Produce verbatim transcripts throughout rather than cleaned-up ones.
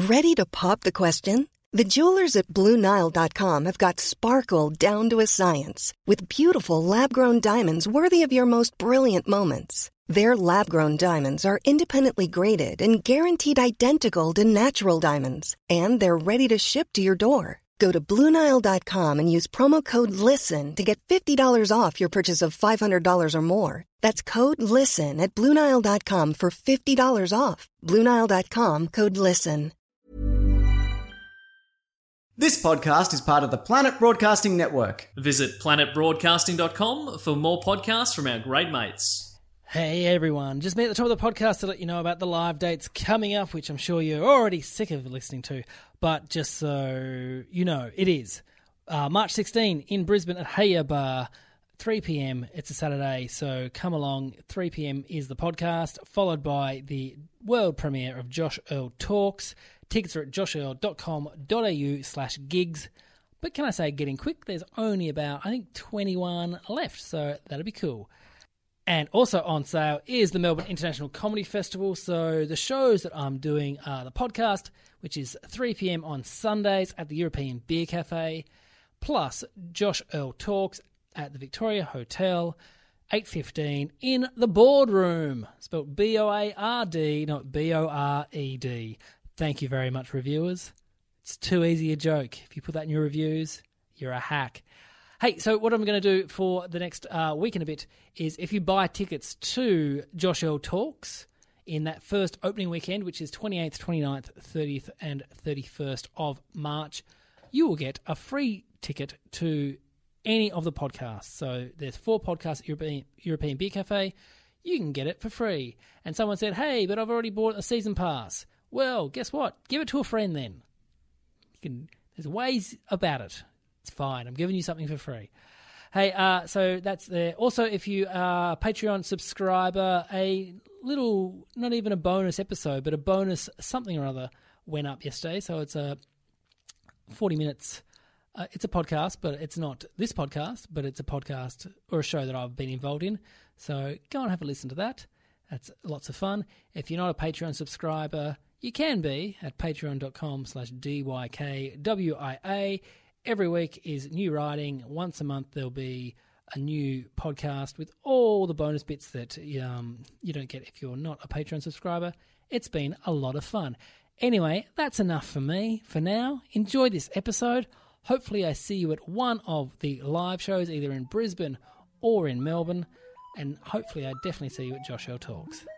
Ready to pop the question? The jewelers at Blue Nile dot com have got sparkle down to a science with beautiful lab-grown diamonds worthy of your most brilliant moments. Their lab-grown diamonds are independently graded and guaranteed identical to natural diamonds, and they're ready to ship to your door. Go to Blue Nile dot com and use promo code LISTEN to get fifty dollars off your purchase of five hundred dollars or more. That's code LISTEN at Blue Nile dot com for fifty dollars off. Blue Nile dot com, code LISTEN. This podcast is part of the Planet Broadcasting Network. Visit planet broadcasting dot com for more podcasts from our great mates. Hey everyone, just me at the top of the podcast to let you know about the live dates coming up, which I'm sure you're already sick of listening to, but just so you know, it is uh, March sixteenth in Brisbane at Heya Bar, three p.m. It's a Saturday, so come along. three p.m. is the podcast, followed by the world premiere of Josh Earl Talks. Tickets are at josh earl dot com dot a u slash gigs. But can I say, getting quick, there's only about, I think, twenty-one left, so that'll be cool. And also on sale is the Melbourne International Comedy Festival. So the shows that I'm doing are the podcast, which is three p.m. on Sundays at the European Beer Cafe, plus Josh Earl Talks at the Victoria Hotel, eight fifteen in the Boardroom, spelled B O A R D, not B O R E D. Thank you very much, reviewers. It's too easy a joke. If you put that in your reviews, you're a hack. Hey, so what I'm going to do for the next uh, week and a bit is if you buy tickets to Josh Earl Talks in that first opening weekend, which is twenty-eighth, twenty-ninth, thirtieth and thirty-first of March, you will get a free ticket to any of the podcasts. So there's four podcasts at European, European Beer Cafe. You can get it for free. And someone said, hey, but I've already bought a season pass. Well, guess what? Give it to a friend then. You can. There's ways about it. It's fine. I'm giving you something for free. Hey, uh, so that's there. Also, if you are a Patreon subscriber, a little, not even a bonus episode, but a bonus something or other went up yesterday. So it's a forty minutes. Uh, it's a podcast, but it's not this podcast, but it's a podcast or a show that I've been involved in. So go and have a listen to that. That's lots of fun. If you're not a Patreon subscriber, you can be at patreon dot com slash D Y K W I A. Every week is new writing. Once a month there'll be a new podcast with all the bonus bits that um, you don't get if you're not a Patreon subscriber. It's been a lot of fun. Anyway, that's enough for me for now. Enjoy this episode. Hopefully I see you at one of the live shows, either in Brisbane or in Melbourne. And hopefully I definitely see you at Josh Earl Talks.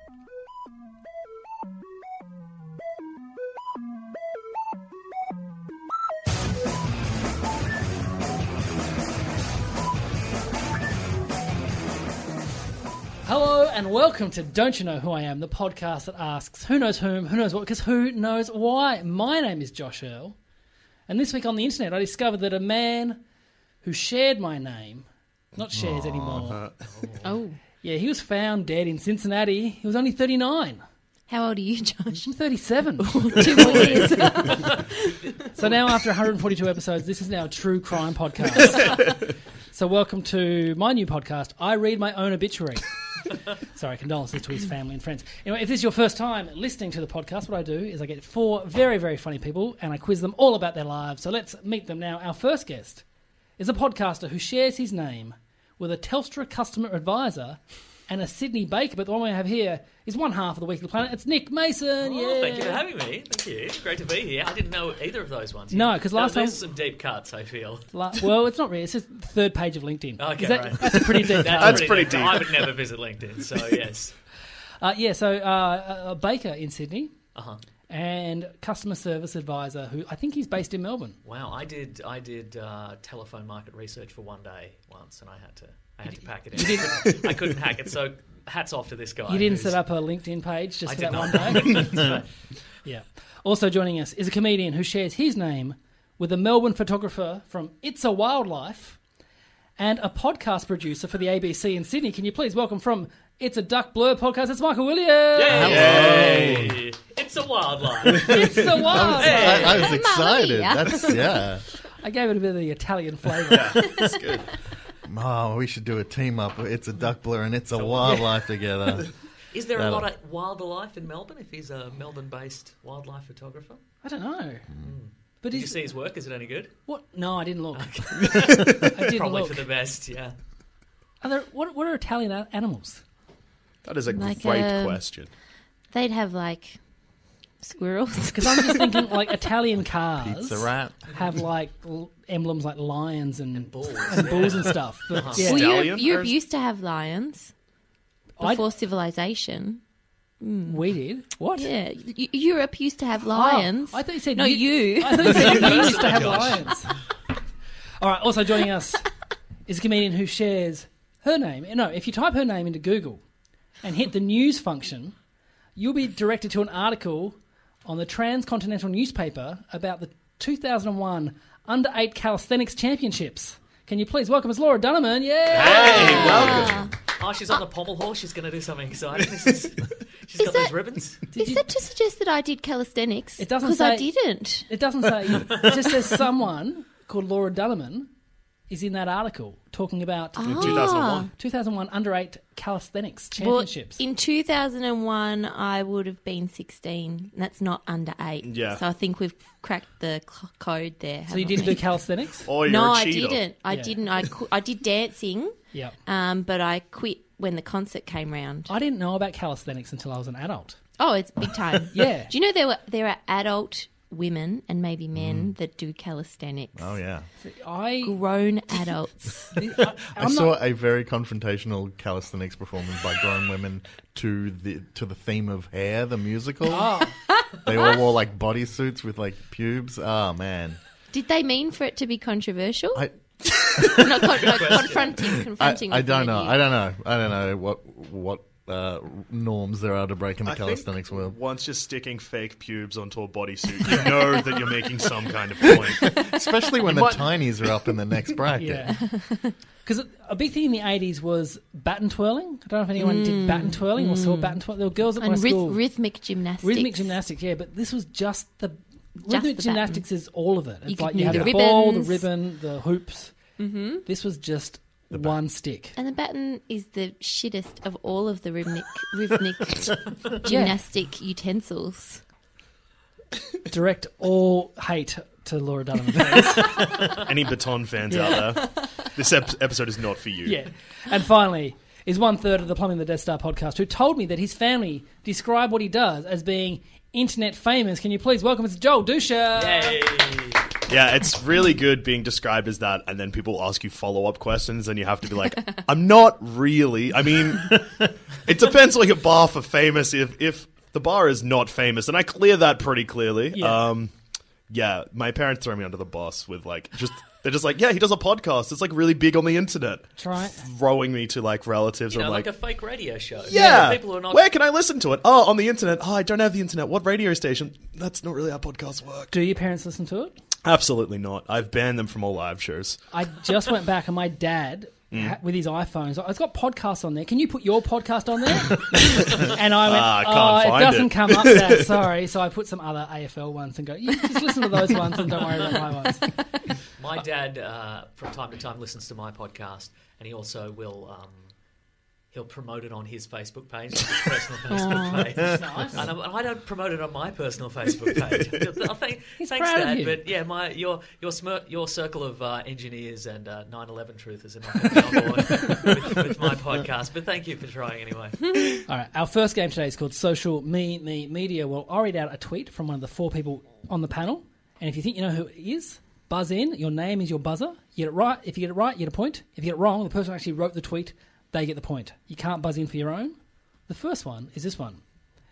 Hello and welcome to Don't You Know Who I Am, the podcast that asks who knows whom, who knows what, because who knows why. My name is Josh Earl, and this week on the internet I discovered that a man who shared my name, not shares oh, anymore. No. Oh. Yeah, he was found dead in Cincinnati. He was only thirty-nine. How old are you, Josh? I'm thirty-seven. Two more years. So now after one hundred forty-two episodes, this is now a true crime podcast. So welcome to my new podcast, I Read My Own Obituary. Sorry, condolences to his family and friends. Anyway, if this is your first time listening to the podcast, what I do is I get four very, very funny people and I quiz them all about their lives. So let's meet them now. Our first guest is a podcaster who shares his name with a Telstra customer advisor and a Sydney baker. But the one we have here is one half of the Weekly Planet. It's Nick Mason. Oh, yeah. Thank you for having me. Thank you. Great to be here. I didn't know either of those ones. No, because last no, time... There's some deep cuts, I feel. La- well, it's not really. It's just the third page of LinkedIn. Okay, that, right. That's a pretty deep That's, cut. that's pretty deep. I would never visit LinkedIn, so yes. Uh, yeah, so uh, a baker in Sydney. Uh-huh. And customer service advisor who I think he's based in Melbourne. Wow, I did I did uh, telephone market research for one day once, and I had to I had to pack it in. I couldn't, I couldn't hack it, so hats off to this guy. You didn't set up a LinkedIn page just I for did that not. one day? Yeah. Also joining us is a comedian who shares his name with a Melbourne photographer from It's a Wildlife and a podcast producer for the A B C in Sydney. Can you please welcome from It's a Duck Blur podcast, it's Michael Williams! Yay! Yay! It's a wildlife. It's a wildlife. I, I was Hey, excited. Mamma Mia. That's yeah. I gave it a bit of the Italian flavour. That's good. Oh, we should do a team up. It's a duck blur and it's a wildlife together. Is there a That'll- lot of wildlife in Melbourne if he's a Melbourne-based wildlife photographer? I don't know. But Did you is see his work? Is it any good? what? No, I didn't look. I didn't Probably look. for the best, yeah. Are there, what, what are Italian a- animals? That is a Like, great um, question. They'd have like squirrels. Because I'm just thinking, like, Italian cars Pizza rat. have, like, l- emblems like lions and, and bulls, bulls, and stuff. But, yeah. Well, Europe, Stallion? Europe Or- used to have lions I- before civilization. we did. What? Yeah, Eu- Europe used to have lions. Oh, I thought you said no, you- you. I thought you said you used to have lions. All right, also joining us is a comedian who shares her name. No, if you type her name into Google and hit the news function, you'll be directed to an article on the Transcontinental newspaper about the two thousand one Under eight Calisthenics Championships. Can you please welcome us, Laura Dunneman? Yeah! Hey, welcome. Oh, she's on the pommel horse. She's going to do something exciting. This is, she's got those ribbons. Is that to suggest that I did calisthenics? It doesn't because I say- didn't. It doesn't say, it just says someone called Laura Dunneman is in that article talking about In two thousand one. two thousand one Under eight Calisthenics Well, Championships. in two thousand one, I would have been sixteen. That's not under eight. Yeah. So I think we've cracked the c- code there. So you haven't didn't we? do calisthenics? Oh, you're No, a I cheater. didn't. I Yeah. didn't. I, qu- I did dancing, Yeah. um, but I quit when the concert came round. I didn't know about calisthenics until I was an adult. Oh, it's big time. Yeah. Do you know there were there are adult women and maybe men that do calisthenics? Oh, yeah. I, Grown adults. I, I I'm saw not, a very confrontational calisthenics performance by grown women to the to the theme of Hair, the musical. oh, They all wore like bodysuits with like pubes. Oh man, Did they mean for it to be controversial? I Not con- no, confronting, I, confronting. I was don't the know. idea. I don't know. I don't know what what uh, norms there are to break in the I think calisthenics world. once you're sticking fake pubes onto a bodysuit, you know that you're making some kind of point. Especially when the tinies are up in the next bracket. yeah. Because a big thing in the eighties was baton twirling. I don't know if anyone did baton twirling or saw baton twirling. There were girls at my And ryth- school. rhythmic gymnastics. Rhythmic gymnastics, yeah, but this was just the... Just Rhythmic the gymnastics is all of it. It's You like could you have do the the ball, the ribbons. ribbon, the hoops. Mm-hmm. This was just one stick. And the baton is the shittest of all of the rhythmic, rhythmic gymnastic utensils. Direct all hate to Laura Dunham, please. Any baton fans out there, this ep- episode is not for you. Yeah. And finally, is one third of the Plumbing the Death Star podcast who told me that his family describe what he does as being internet famous. Can you please welcome us, Joel Dusha? Yay! Yeah, it's really good being described as that, and then people ask you follow-up questions, and you have to be like, I'm not really. I mean, it depends on your bar for famous. If if the bar is not famous, and I clear that pretty clearly. Yeah. Um, yeah, my parents throw me under the bus with like, just they're just like, yeah, he does a podcast. It's like really big on the internet. That's right. Throwing me to like relatives. You know, I'm like, like, a fake radio show. yeah, People who are not. where can I listen to it? Oh, on the internet. Oh, I don't have the internet. What radio station? That's not really how podcasts work. Do your parents listen to it? Absolutely not. I've banned them from all live shows. I just went back and my dad, Mm. ha- with his iPhones, it's got podcasts on there. Can you put your podcast on there? And I went, Ah, I can't oh, it find doesn't it." come up there, sorry. So I put some other A F L ones and go, you just listen to those ones and don't worry about my ones. My dad, uh, from time to time, listens to my podcast, and he also will. Um, he'll promote it on his Facebook page, his personal Facebook page. Nice. And I'm- I don't promote it on my personal Facebook page. I think, He's thanks, proud of Dad. you. But yeah, my your your smer- your circle of uh, engineers and uh, nine eleven truthers are not going to be on board with, with my podcast. But thank you for trying anyway. All right, our first game today is called Social Me Me Media. Well, I'll read out a tweet from one of the four people on the panel, and if you think you know who it is, buzz in. Your name is your buzzer. You get it right. If you get it right, you get a point. If you get it wrong, the person who actually wrote the tweet, they get the point. You can't buzz in for your own. The first one is this one.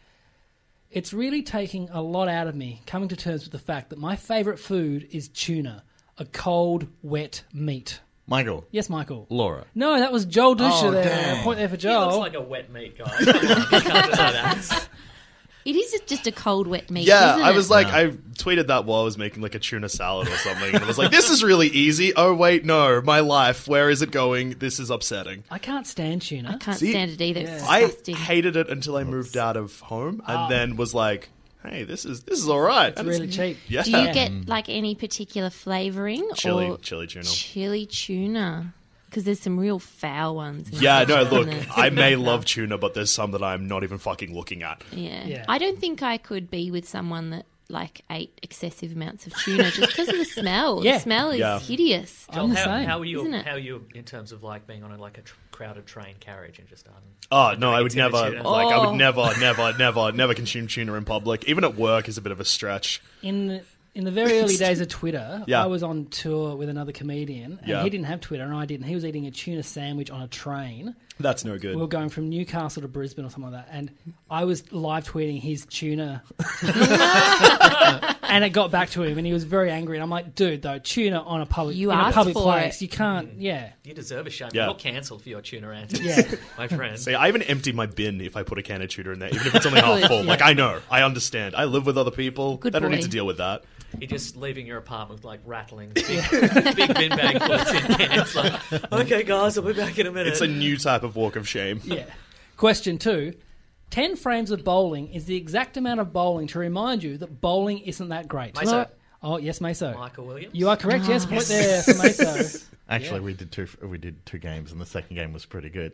It's really taking a lot out of me coming to terms with the fact that my favourite food is tuna, a cold, wet meat. Michael, Yes, Michael. Laura. No, that was Joel Dusha Oh, there. damn. A point there for He Joel. looks like a wet meat guy. Come on, you can't deny that. It is just a cold, wet meat. Yeah, isn't I it? was like, I tweeted that while I was making like a tuna salad or something, and I was like, this is really easy. Oh wait, no, my life, where is it going? This is upsetting. I can't stand tuna. I can't See, stand it either. It's I disgusting. hated it until I moved out of home, and Oh. then was like, hey, this is this is all right. It's really cheap. Yeah, Do you get like any particular flavouring chili or chili tuna. chili tuna? Because there's some real foul ones. in Yeah, no, there, look, isn't there? I may love tuna, but there's some that I'm not even fucking looking at. Yeah. Yeah. I don't think I could be with someone that like ate excessive amounts of tuna just because of the smell. Yeah. The smell is Yeah. hideous. I'm the how, same. how are you? Isn't it? How are you in terms of like being on a, like a tr- crowded train carriage and just um? Oh no, I would Tuna, never tuna. like. I Oh. would never, never, never, never consume tuna in public. Even at work is a bit of a stretch. In in the very early days of Twitter, Yeah. I was on tour with another comedian, and Yeah. he didn't have Twitter, and I didn't. He was eating a tuna sandwich on a train. That's no good. We were going from Newcastle to Brisbane or something like that, and I was live tweeting his tuna, and it got back to him, and he was very angry. And I'm like, dude, though, tuna on a public You in a asked public for place, it. you can't. Yeah, You deserve a shame. Yeah. You're cancelled for your tuna antics, Yeah. my friend. See, I even empty my bin if I put a can of tuna in there, even if it's only half Good. full. Like, I know, I understand. I live with other people. Good I don't boy. need to deal with that. You're just leaving your apartment with like rattling big, big bin bag full of tin cans. Like, okay, guys, I'll be back in a minute. It's a new type of walk of shame. yeah. Question two. Ten frames of bowling is the exact amount of bowling to remind you that bowling isn't that great. Meso. Oh, yes, Meso. Michael Williams. You are correct. Yes, point there for Meso. Actually, we did two. We did two games, and the second game was pretty good.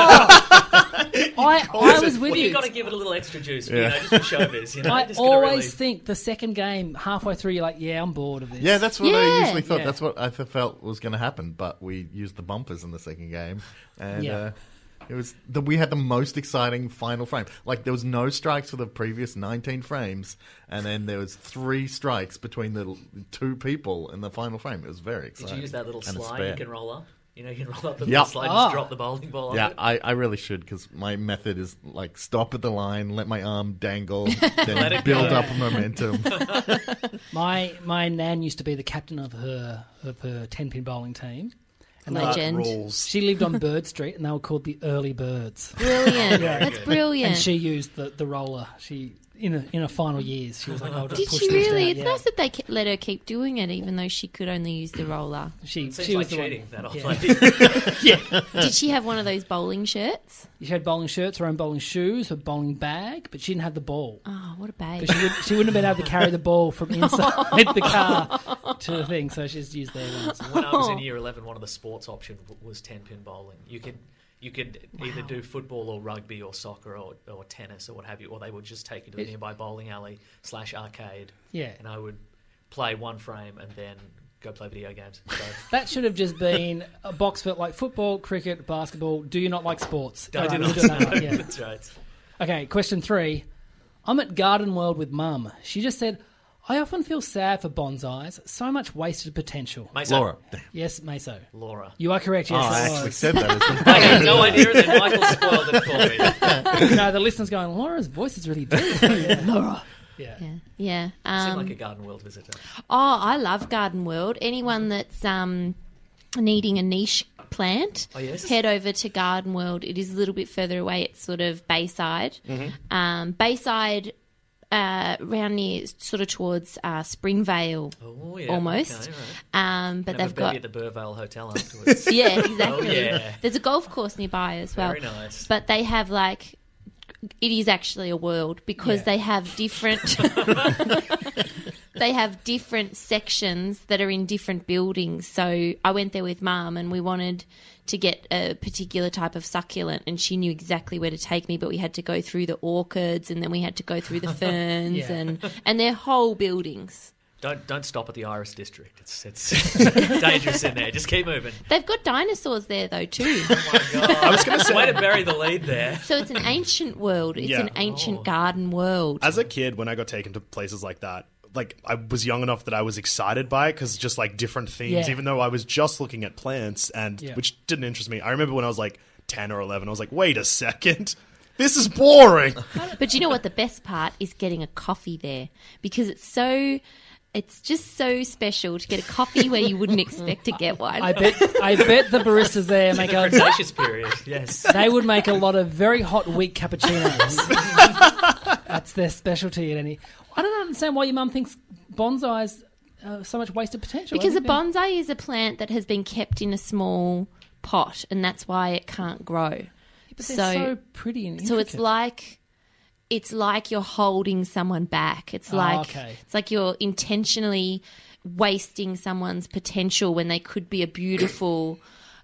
I, I was with Well, you. you've got to give it a little extra juice, Yeah. you know, just for showbiz. You know, I just gotta always really... think the second game, halfway through, you're like, yeah, I'm bored of this. Yeah, that's what I Yeah. usually thought. Yeah. That's what I th- felt was going to happen. But we used the bumpers in the second game, and Yeah. uh, it was the, we had the most exciting final frame. Like there was no strikes for the previous nineteen frames, and then there was three strikes between the l- two people in the final frame. It was very Did exciting. you use that little And a slide spare. you can roll up? You know, you can roll up the Yeah. little slide and Ah. just drop the bowling ball Yeah, on it. I, I really should because my method is like stop at the line, let my arm dangle, Let then it build go. up momentum. My my nan used to be the captain of her of her ten pin bowling team, and they, That Legend. rules. she lived on Bird Street, and they were called the Early Birds. Brilliant. That's brilliant. And she used the, the roller. She in a, in her final years, she was like, "I'll just Did push she this really? down." It's Yeah. nice that they ke- let her keep doing it, even though she could only use the roller. She It seems she like was the cheating, one. that old yeah. lady. Did she have one of those bowling shirts? She had bowling shirts, her own bowling shoes, her bowling bag, but she didn't have the ball. Oh, what a babe. Because she, would, she wouldn't have been able to carry the ball from inside the car to the thing, so she just used their ones. When I was in year eleven, one of the sports options w- was ten pin bowling. You could you could either do football or rugby or soccer or, or tennis or what have you, or they would just take you to the It- nearby bowling alley slash arcade. Yeah. And I would play one frame and then go play video games. So That should have just been a box for like football, cricket, basketball. Do you not like sports? I All did right, not we'll do that know. one, yeah. That's right. Okay, question three. I'm at Garden World with Mum. She just said, I often feel sad for bonsais. So much wasted potential. Meso. Laura. Yes, Meso. Laura. You are correct, yes, Oh, I it actually was. said that. As the I had no idea, and then Michael spoiled it for me. No, the listener's going, Laura's voice is really deep. Yeah. Laura. Yeah. Yeah. Yeah. Seemed Um, like a Garden World visitor. oh, I love Garden World. Anyone that's um, needing a niche plant, Oh, yes? head over to Garden World. It is a little bit further away. It's sort of Bayside. Um, Bayside, uh, around near, sort of towards uh, Springvale, Oh, yeah. almost. Okay, right. Um, but Have a they've baby got at the Burvale Hotel afterwards. yeah, exactly. Oh, yeah. There's a golf course nearby as well. Very nice. But they have like, it is actually a world because Yeah. they have different. They have different sections that are in different buildings. So I went there with Mum and we wanted to get a particular type of succulent and she knew exactly where to take me, but we had to go through the orchids and then we had to go through the ferns Yeah. and, and they're whole buildings. Don't don't stop at the Iris District. It's it's dangerous in there. Just keep moving. They've got dinosaurs there though too. Oh my god! I was going to say, way to bury the lead there. So it's an ancient world. It's Yeah. an ancient Oh. garden world. As a kid, when I got taken to places like that, like I was young enough that I was excited by it because just like different themes, Yeah. even though I was just looking at plants and Yeah. which didn't interest me. I remember when I was like ten or eleven, I was like, wait a second, this is boring. But you know what? The best part is getting a coffee there because it's so. It's just so special to get a coffee where you wouldn't expect to get one. I bet I bet the baristas there make The a, Cretaceous period. Yes. they would make a lot of very hot weak cappuccinos. That's their specialty at any. I don't understand why your mum thinks bonsais uh, so much wasted potential. because I a think they're- bonsai is a plant that has been kept in a small pot, and that's why it can't grow. but they're so- so, pretty and So it's intricate. like it's like you're holding someone back. It's Oh, like okay. it's like you're intentionally wasting someone's potential when they could be a beautiful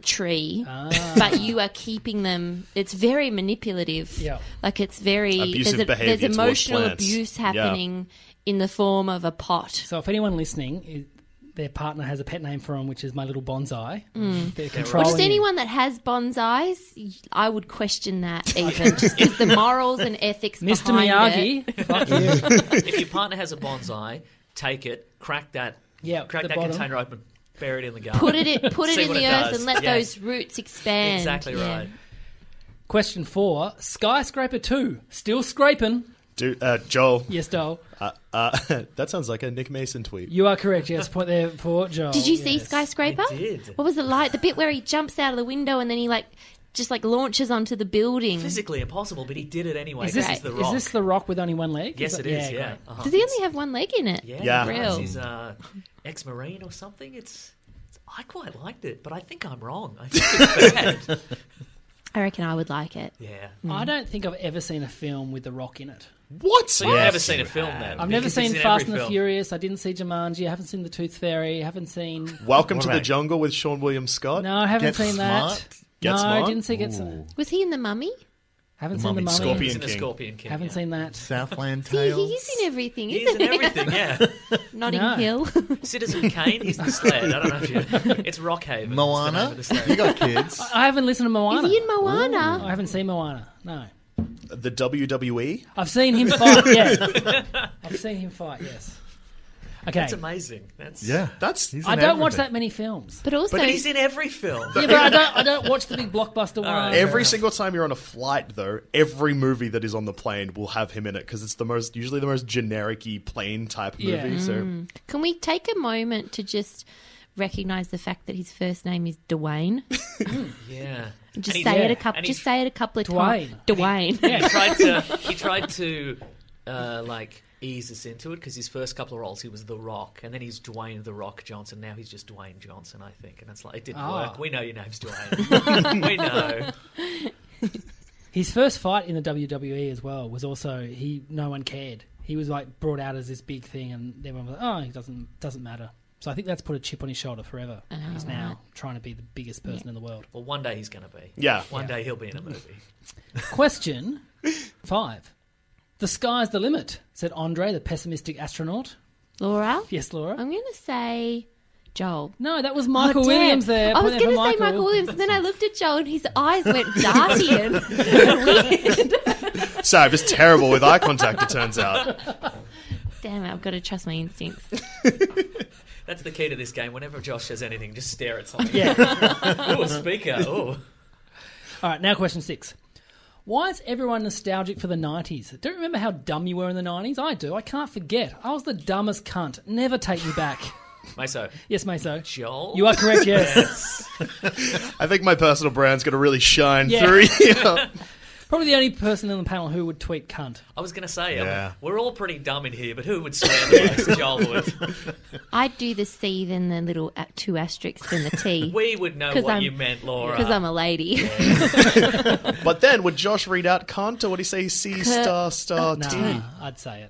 tree, but you are keeping them. It's very manipulative. Yeah. Like it's very Abusive there's, a, behaviour there's towards emotional plants. abuse Yeah. happening in the form of a pot. So if anyone listening, i- their partner has a pet name for them, which is my little bonsai. They're Or controlling just you. anyone that has bonsais, I would question that even. Just because the morals and ethics Mister behind it. Miyagi, fuck you. If your partner has a bonsai, take it, crack that, Yeah, crack the that bottom. container open, bury it in the garden. Put it in, put it See in what the it earth does. and let Yeah. those roots expand. Exactly Yeah. right. Question four, Skyscraper two, still scraping. Dude, uh, Joel, Yes, Joel. uh, uh, that sounds like a Nick Mason tweet. You are correct, yes. Point there for Joel. Did you see yes. Skyscraper? I did. What was it like? The bit where he jumps out of the window and then he like just like launches onto the building. Physically impossible, but he did it anyway. Is this, This is the is rock. this the rock with only one leg? Yes, Is it that- is. Yeah. great. Uh-huh. Does he only have one leg in it? Yeah. Yeah. Real. He's uh, ex-marine or something. It's. I quite liked it, but I think I'm wrong. I think it's bad. I reckon I would like it. Yeah. I don't think I've ever seen a film with the rock in it. What? So you've never seen a film then? I've never Because seen it's in Fast every and the film. Furious. I didn't see Jumanji. I haven't seen The Tooth Fairy. I haven't seen... Welcome What to the about- Jungle with Sean William Scott. No, I haven't Get seen that. Smart? Get no, Smart? I didn't see Get Smart. Was he in The Mummy? Haven't The seen The Mummy. Mummy. Scorpion He's in the King. Scorpion King. Haven't yeah. seen that. Southland See, Tales. he's in everything, He's isn't in he? everything, yeah. Notting No. Hill. Citizen Kane, he's the sled. I don't know if you... It's Rockhaven. Moana. It's the name of the You sled. got kids. I haven't listened to Moana. Is he in Moana? I haven't seen Moana. No. The W W E. I've seen him fight, yeah. I've seen him fight, yes. Okay. That's amazing. That's Yeah, That's- He's I in don't watch everything. that many films. But also, But he's in every film. Yeah, but I don't, I don't watch the big blockbuster one. right. Every single time you're on a flight, though, every movie that is on the plane will have him in it because it's the most usually the most generic-y plane type movie. Yeah. So can we take a moment to just recognise the fact that his first name is Dwayne? Yeah. Just And he's- say it yeah. a couple. And Just he's- say it a couple of Dwayne. times. Dwayne. He tried to he tried to uh, like ease us into it because his first couple of roles he was The Rock and then he's Dwayne The Rock Johnson. Now he's just Dwayne Johnson, I think, and it's like it didn't Ah. work. We know your name's Dwayne. We know. His first fight in the W W E as well was also he. No one cared. He was like brought out as this big thing, and everyone was like, "Oh, he doesn't doesn't matter." So I think that's put a chip on his shoulder forever. He's now trying to be the biggest person in the world. Well, one day he's going to be. yeah, One day he'll be in a movie. Question five: The sky's the limit," said Andre, the pessimistic astronaut. Laura, Yes, Laura. I'm going to say Joel. No, that was Michael Oh, damn. Williams there. I was Point there going for to say Michael Williams, and then I looked at Joel, and his eyes went darty and weird. so I'm just terrible with eye contact. It turns out. Damn it! I've got to trust my instincts. That's the key to this game. Whenever Josh says anything, just stare at something. Yeah. Oh, a speaker. Oh. All right, now question six. Why is everyone nostalgic for the nineties? Don't you remember how dumb you were in the nineties? I do. I can't forget. I was the dumbest cunt. Never take me back. Meso. Yes, Meso. Joel? You are correct, yes. I think my personal brand's going to really shine Yeah. through here. Probably the only person on the panel who would tweet cunt. I was going to say, um, Yeah. we're all pretty dumb in here, but who would swear the most? Joel would. I'd do the C, then the little a- two asterisks, then the T. We would know 'Cause what I'm- you meant, Laura. Because I'm a lady. But then, would Josh read out cunt, or would he say C star star T? Nah, I'd say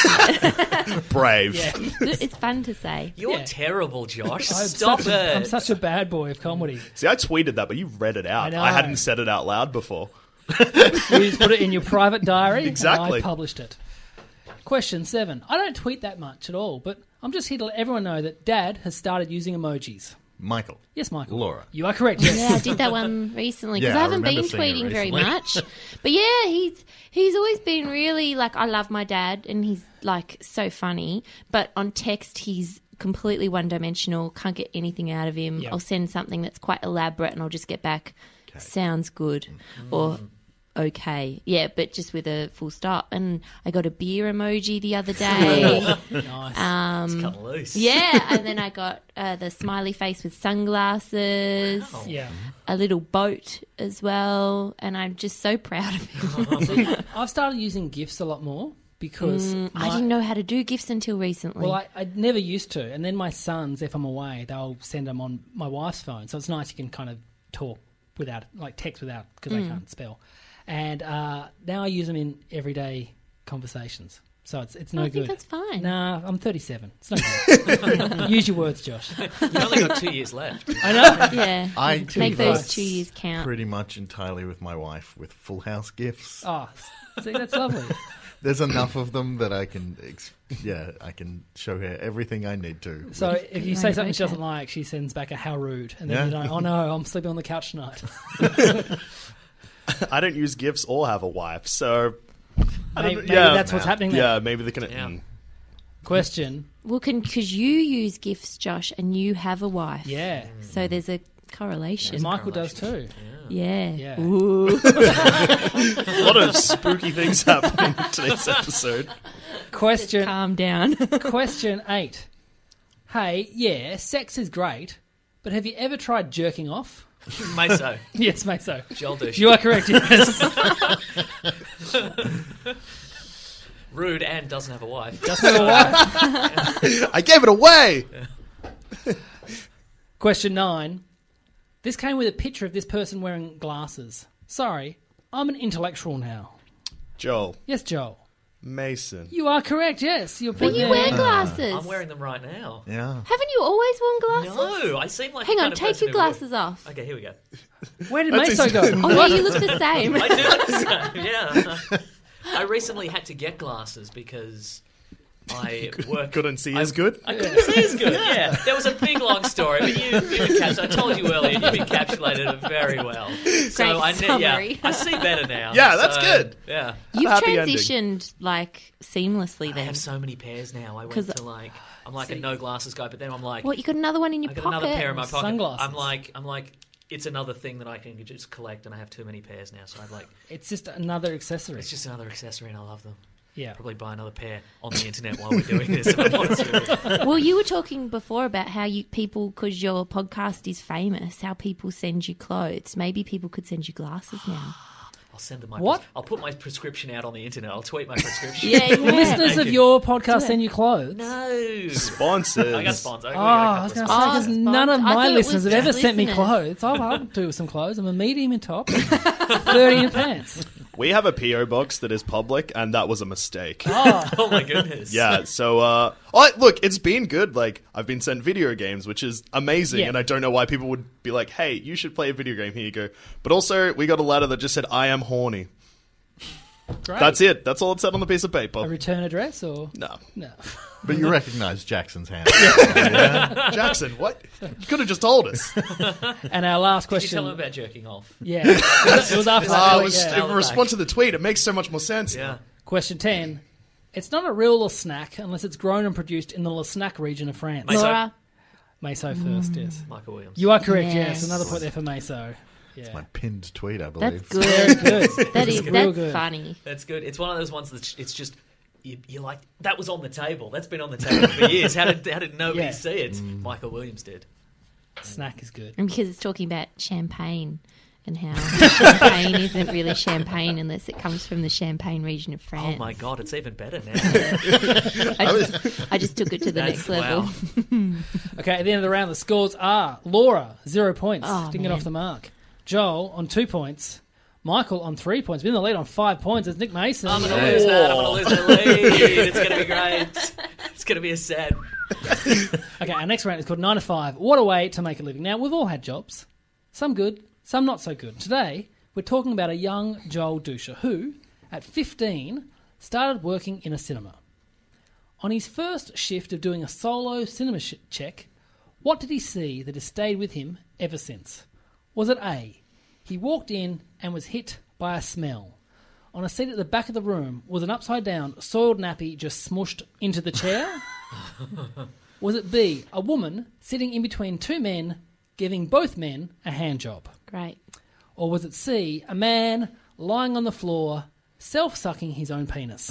it. Brave. Yeah. It's fun to say. You're Yeah. terrible, Josh. I'm Stop such it. a, I'm such a bad boy of comedy. See, I tweeted that, but you read it out. I know. I hadn't said it out loud before. You just put it in your private diary. Exactly. And I published it. Question seven. I don't tweet that much at all, but I'm just here to let everyone know that Dad has started using emojis. Michael. Yes, Michael. Laura. You are correct, yes. Yeah, I did that one recently because Yeah, I I haven't been remember seeing it tweeting very recently. much. But yeah, he's he's always been really like I love my dad and he's like so funny. But on text, he's completely one dimensional. Can't get anything out of him. Yeah. I'll send something that's quite elaborate and I'll just get back. Sounds good, or okay, yeah, but just with a full stop. And I got a beer emoji the other day. Nice. um, Cut loose. yeah, and then I got uh, the smiley face with sunglasses. yeah. A little boat as well, and I'm just so proud of him. I've started using GIFs a lot more because I my- didn't know how to do gifts until recently. Well, I, I never used to, and then my sons, if I'm away, they'll send them on my wife's phone, so it's nice you can kind of talk without, like text without, because Mm. they can't spell. And uh, now I use them in everyday conversations. So it's it's no I good. think that's fine. Nah, I'm thirty-seven. It's no good. Use your words, Josh. You've only got two years left. I know. Yeah. I Make keep those us two years count. pretty much entirely with my wife with Full House gifts. Oh, see, that's lovely. There's enough of them that I can, ex- yeah, I can show her everything I need to. So if you Right, say something she okay. doesn't like, she sends back a how rude, and then Yeah. you know, oh no, I'm sleeping on the couch tonight. I don't use gifts or have a wife, so I don't Maybe, know. maybe yeah, that's what's happening there. yeah, maybe they can. Yeah. mm. Question. Well, can because you use gifts, Josh, and you have a wife. Yeah. So there's a correlation. Michael does too. Yeah. Yeah. Ooh. A lot of spooky things happening in today's episode. Question. Calm down. Question eight. Hey, yeah, sex is great, but have you ever tried jerking off? Meso. Yes, mate. So Joel douche. you are correct. Yes. Rude and doesn't have a wife. Doesn't know why. I gave it away. Question nine. This came with a picture of this person wearing glasses. Sorry, I'm an intellectual now. Joel Yes, Joel. Mason. You are correct. Yes, you're. But you wear glasses. I'm wearing them right now. Yeah. Haven't you always worn glasses? No, I seem like Hang the on, kind of take person your who would. glasses off. Okay, here we go. Where did That's Meso ex- go? Oh, yeah, you look the same. I do look the same, yeah. I recently had to get glasses because I work. Couldn't see I- as good. I couldn't see as good. Yeah, there was a big long story, but you, you encapsulated. I told you earlier, you encapsulated it very well. So Great I kn- yeah, summary. I see better now. Yeah, that's so, good. Yeah, You've happy ending. transitioned like seamlessly I then. have so many pairs now. I 'Cause- went to like I'm like a no glasses guy, but then I'm like What, you got another one in your I got pocket? another pair in my pocket. Sunglasses. I'm like I'm like it's another thing that I can just collect, and I have too many pairs now. So I'm like It's just another accessory. it's just another accessory, and I love them. Yeah. Probably buy another pair on the internet while we're doing this. If I'm honest with you. Well, you were talking before about how you people, because your podcast is famous, how people send you clothes. Maybe people could send you glasses now. I'll send them my. What? I'll put my prescription out on the internet. I'll tweet my prescription. Yeah, yeah. Listeners Thank of you. your podcast send you clothes. No. Sponsors. I got sponsors. Oh, I was going to say, Oh, because sponsors. none of I my thought it listeners was have ever just sent me listeners. clothes. I'll, I'll do some clothes. I'm a medium in top, thirty in pants. We have a P O box that is public, and that was a mistake. Oh my goodness. Yeah, so, uh, oh, look, it's been good. Like, I've been sent video games, which is amazing, Yeah. and I don't know why people would be like, hey, you should play a video game, here you go. But also, we got a letter that just said, I am horny. Great. That's it. That's all it said on the piece of A paper. return address or No. no? But you recognise Jackson's hand. Jackson, what? You could have just told us. And our last Did you question. tell him about jerking off? Yeah, it was, it was after that. Uh, tweet, it was yeah. in response to the tweet. It makes so much more sense. Yeah. Question ten. It's not a real snack unless it's grown and produced in the Le Snack region of France. Meso. Laura, Meso first, yes. Michael Williams. You are correct, yes. Yes. Another point there for Meso. Yeah. My pinned tweet, I that's believe. good. Good. That is, Real that's good. funny. That's good. It's one of those ones that it's just you, you're like that was on the table. That's been on the table for years. How did how did nobody Yeah. see it? Michael Williams did. Snack is good. And because it's talking about champagne and how champagne isn't really champagne unless it comes from the Champagne region of France. Oh my god, it's even better now. I just, I just took it to the That's- next level. wow. Okay, at the end of the round, the scores are Laura, zero points. Oh, Didn't get man. off the mark. Joel on two points. Michael on three points. Been in the lead on five points. It's Nick Mason. I'm gonna lose that. I'm gonna lose the lead. It's gonna be great. It's gonna be a sad. Okay, our next round is called nine to five. What a way to make a living. Now, we've all had jobs. Some good, some not so good. Today, we're talking about a young Joel Dusha who, at fifteen, started working in a cinema. On his first shift of doing a solo cinema sh- check, what did he see that has stayed with him ever since? Was it A, he walked in and was hit by a smell? On a seat at the back of the room was an upside-down, soiled nappy just smushed into the chair? Was it B, a woman sitting in between two men, giving both men a hand job? Great. Or was it C, a man lying on the floor, self-sucking his own penis?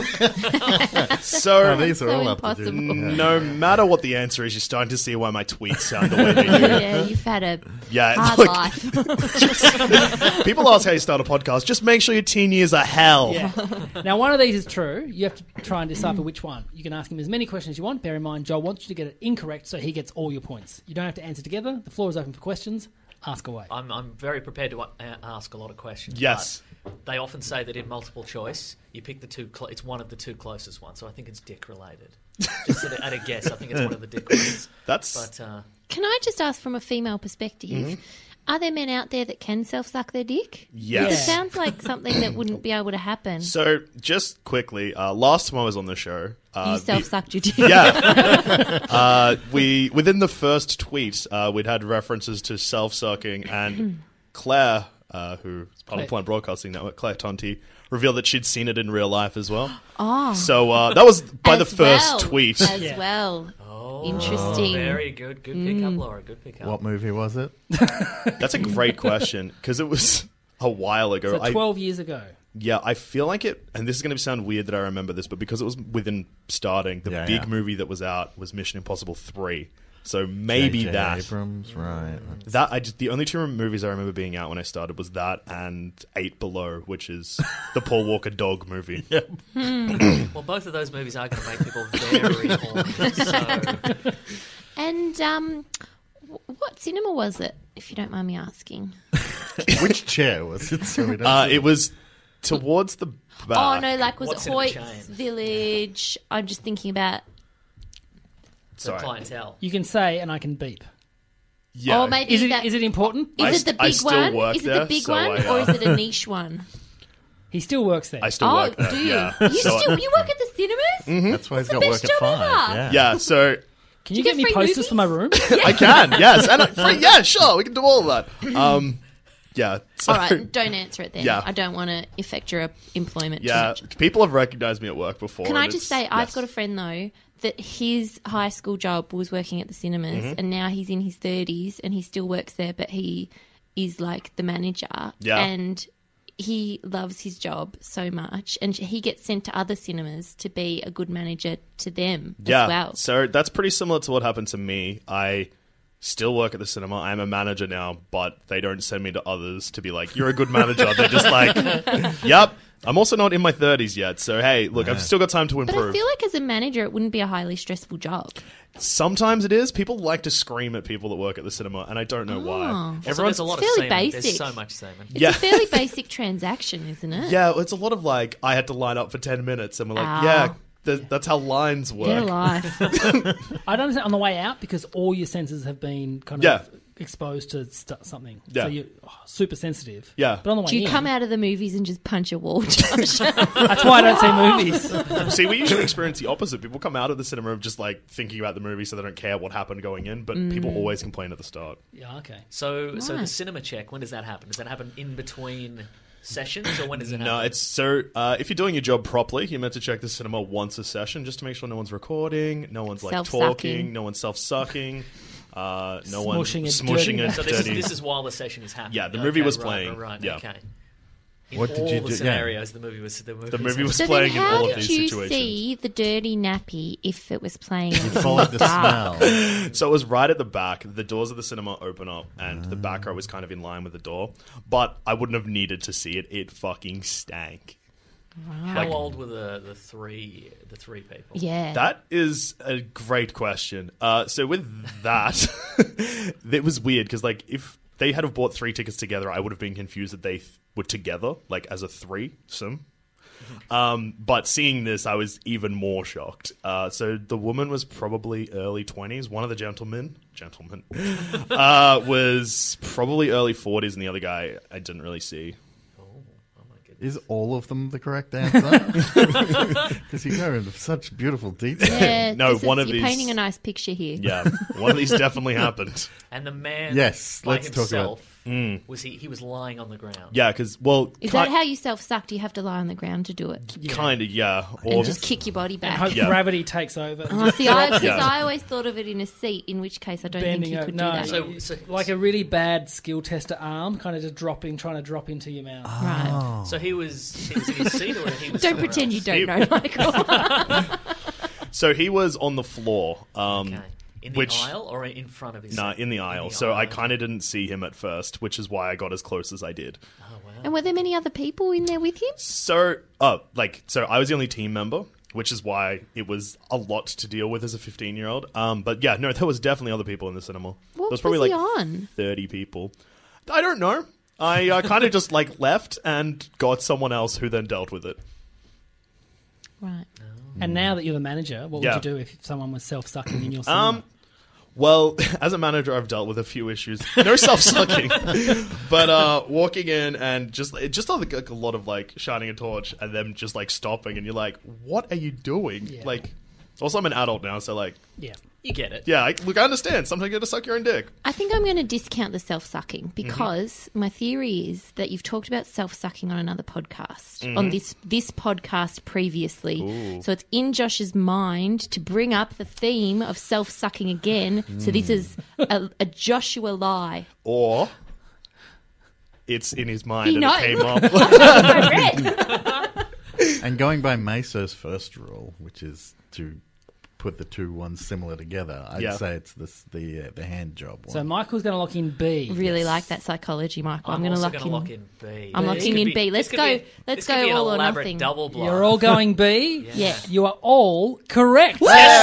So, Oh, these are So all up to impossible. do. Yeah. no matter what the answer is, you're starting to see why my tweets sound the way they do. Yeah, you've had a Yeah, hard look, life. people ask how you start a podcast. Just make sure your teen years are hell. Yeah. Now, one of these is true. You have to try and decipher which one. You can ask him as many questions as you want. Bear in mind, Joel wants you to get it incorrect, so he gets all your points. You don't have to answer together. The floor is open for questions. Ask away. I'm I'm very prepared to a- ask a lot of questions. Yes. but they often say that in multiple choice, you pick the two. Cl- it's one of the two closest ones. So I think it's dick related. Just at a, at a guess, I think it's one of the dick ones. That's But uh, Can I just ask from a female perspective? Mm-hmm. Are there men out there that can self-suck their dick? yes. It sounds like something that wouldn't be able to happen. So just quickly, uh, last time I was on the show, uh, you the- self-sucked your dick. Yeah. uh, we within the first tweet, uh, we'd had references to self-sucking, and Claire, uh, who is part of the Planet Broadcasting Network, Claire Tonti, revealed that she'd seen it in real life as well. Oh. So uh, that was by the As first well, tweet. As Yeah. well. oh, Interesting. Very good, good pickup, Laura. Good pickup. What movie was it? That's a great question because it was a while ago. So I- twelve years ago. Yeah, I feel like it, and this is going to sound weird that I remember this, but because it was within starting, the Yeah, big yeah. movie that was out was Mission Impossible three. So maybe J J that. Abrams, right? That I just, the only two movies I remember being out when I started was that and Eight Below, which is the Paul Walker dog movie. Well, both of those movies are going to make people very horny. So And um, w- what cinema was it, if you don't mind me asking? Which chair was it? So we don't Uh, it was towards the back. Oh, no, like, was What's it in a Hoyt's chain? Village? I'm just thinking about... the Sorry. clientele. You can say, and I can beep. Yeah. Or maybe Is it? that... Is it important? Is I it st- the I big still one? work Is it there, the big so one, I, or uh, is it a niche one? He still works there. I still Oh, work there. do you? Yeah. You So- still you work at the cinemas? That's why he's the got best work at job five. ever. Yeah. Yeah, so Can you Do get you me get free posters for my room? I can, yes. And I, yeah, sure, we can do all of that. Um, yeah. So, All right, don't answer it then. Yeah. I don't want to affect your employment too yeah, much. people have recognized me at work before. Can I and just it's- say, I've yes. got a friend though that his high school job was working at the cinemas, Mm-hmm. and now he's in his thirties and he still works there, but he is like the manager, Yeah. and he loves his job so much, and he gets sent to other cinemas to be a good manager to them Yeah, as well. so that's pretty similar to what happened to me. I still work at the cinema. I'm a manager now, but they don't send me to others to be like, you're a good manager. They're just like, yep. I'm also not in my thirties yet, so hey, look, I've still got time to But improve. I feel like as a manager, it wouldn't be a highly stressful job. Sometimes it is. People like to scream at people that work at the cinema, and I don't know why. Also, Everyone's there's a lot of fairly semen. There's basic. so much semen. It's Yeah. a fairly basic transaction, isn't it? Yeah, it's a lot of like, I had to line up for ten minutes, and we're like, Ah. yeah, th- that's how lines work. Their life. I don't understand on the way out because all your senses have been kind Yeah. of exposed to st- something. Yeah. So you're oh, super sensitive. Yeah. But on the way Do you in, come out of the movies and just punch a wall, Josh? that's why I don't see movies. See, we usually experience the opposite. People come out of the cinema of just like thinking about the movie, so they don't care what happened going in. But Mm. people always complain at the start. Yeah, okay. So, so the Nice. cinema check. When does that happen? Does that happen in between sessions, or when does it No, happen? it's so. Uh, if you're doing your job properly, you're meant to check the cinema once a session, just to make sure no one's recording, no one's like Self-sucking. talking, no one's self-sucking, uh, no one's Smushing a smushing dirty- a So this is, dirty. this is while the session is happening. Yeah, the movie was right, playing. Right, right, Yeah. okay. In What did all you the do- yeah. scenarios, the movie was the movie, The movie was so playing then in how all of did these you situations. see the dirty nappy if it was playing in Followed the dark? smell. So it was right at the back. The doors of the cinema open up, and the back row was kind of in line with the door. But I wouldn't have needed to see it. It fucking stank. How old were the, the three the three people? Yeah. That is a great question. Uh, so with that, it was weird because like if they had have bought three tickets together, I would have been confused that they th- were together, like as a threesome. Um, but seeing this, I was even more shocked. Uh, so the woman was probably early twenties. One of the gentlemen, gentlemen, uh, was probably early forties, and the other guy I didn't really see. Is all of them the correct answer? Because you go into such beautiful detail. Yeah, No, this one is, of you're these- painting a nice picture here. Yeah, one of these definitely happened. And the man, Yes, by let's talk about- himself, was he? He was lying on the ground. Yeah, because well, Is ki- that how you self-suck? Do you have to lie on the ground to do it? kind of yeah, And or just kick your body And back? hope Yeah. gravity takes over. Oh, see, I, 'cause Yeah. I always thought of it in a seat, in which case I don't think Bending you over. could No, do that. So- so- like a really bad skill tester arm, kind of just dropping, trying to drop into your mouth. Right. So he was he was in his seat, or he was. Don't somewhere pretend you else? don't He- know, Michael. so he was on the floor. Um, Okay. In the which- aisle or in front of his? Nah, seat? in the aisle. the so I aisle. kind of didn't see him at first, which is why I got as close as I did. Oh wow. And were there many other people in there with him? So, oh, like, so I was the only team member. which is why it was a lot to deal with as a fifteen-year-old. Um, but yeah, no, there was definitely other people in the cinema. What there was probably was he like on? thirty people. I don't know. I uh, kind of just like left and got someone else who then dealt with it. Right. And now that you're the manager, what Yeah. would you do if someone was self-sucking in your cinema? Um, well, as a manager, I've dealt with a few issues. No self-sucking, but uh, walking in and just it just like, like a lot of like shining a torch and then just like stopping, and you're like, "What are you doing?" Yeah. Like, also I'm an adult now, so like, yeah. You get it. yeah, I, look, I understand. Sometimes you got to suck your own dick. I think I'm going to discount the self-sucking Mm-hmm. because my theory is that you've talked about self-sucking on another podcast, Mm-hmm. on this this podcast previously. So it's in Josh's mind to bring up the theme of self-sucking again. So this is a, a Joshua lie. Or it's in his mind He and knows. it came up. I read. And going by Meso's first rule, which is to put the two ones similar together, I'd Yeah. say it's this, the uh, the hand job one. So Michael's going to lock in B. Really like that psychology, Michael. I'm, I'm, going to also lock going in. to lock in B. I'm This locking could in be- B. Let's this could go- be- let's this could go be an all or elaborate nothing. double blow. You're all going B. Yeah. You are all correct.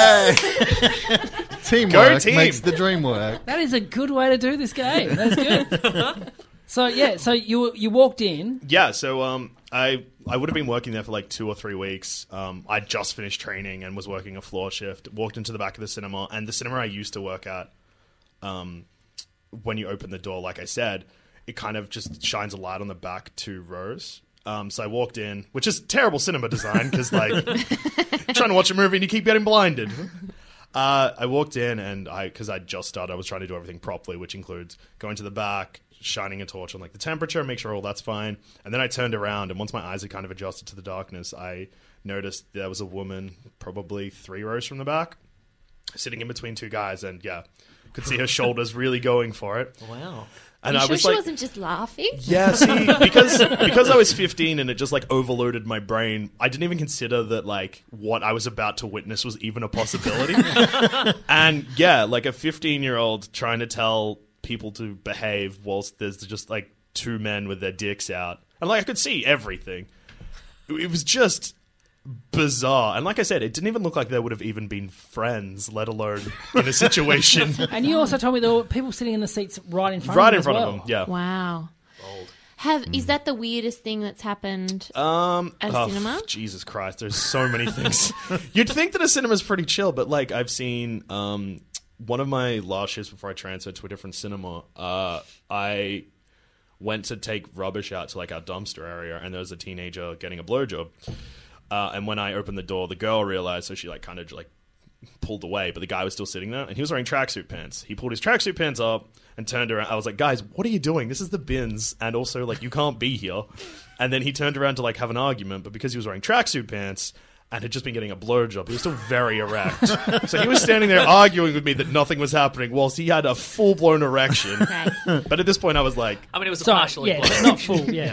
Teamwork Go team. makes the dream work. That is a good way to do this game. That's good. So yeah, so you you walked in. Yeah, so um, I I would have been working there for like two or three weeks. Um, I just finished training and was working a floor shift. Walked into the back of the cinema, and the cinema I used to work at, um, when you open the door, like I said, it kind of just shines a light on the back two rows. Um, so I walked in, which is terrible cinema design because like you're trying to watch a movie and you keep getting blinded. Uh, I walked in and I, because I just started, I was trying to do everything properly, which includes going to the back, shining a torch on like the temperature, make sure all that's fine. And then I turned around, and once my eyes had kind of adjusted to the darkness, I noticed there was a woman probably three rows from the back, sitting in between two guys, and yeah, could see her shoulders really going for it. Wow. And you I sure was she like, wasn't just laughing? yeah, see, because because I was fifteen and it just like overloaded my brain, I didn't even consider that like what I was about to witness was even a possibility. And yeah, like a fifteen-year-old trying to tell people to behave whilst there's just like two men with their dicks out, and like I could see everything. It was just bizarre, and like I said, it didn't even look like they would have even been friends, let alone in a situation And you also told me there were people sitting in the seats right in front right of them in as front well. of them. Yeah. Wow. Have is that the weirdest thing that's happened Um, at a oh, cinema? Jesus Christ, there's so many things. You'd think that a cinema's pretty chill, but like I've seen um, one of my last shifts before I transferred to a different cinema. Uh, I went to take rubbish out to like our dumpster area, and there was a teenager getting a blowjob. Uh, and when I opened the door, the girl realized, so she like kind of like pulled away, but the guy was still sitting there, and he was wearing tracksuit pants. He pulled his tracksuit pants up and turned around. I was like, guys, what are you doing? This is the bins, and also like you can't be here. And then he turned around to like have an argument, but because he was wearing tracksuit pants and had just been getting a blowjob, he was still very erect. So he was standing there arguing with me that nothing was happening, whilst he had a full blown erection. Right. But at this point, I was like, I mean, it was a Sorry, partial yeah, blow. not full. Yeah.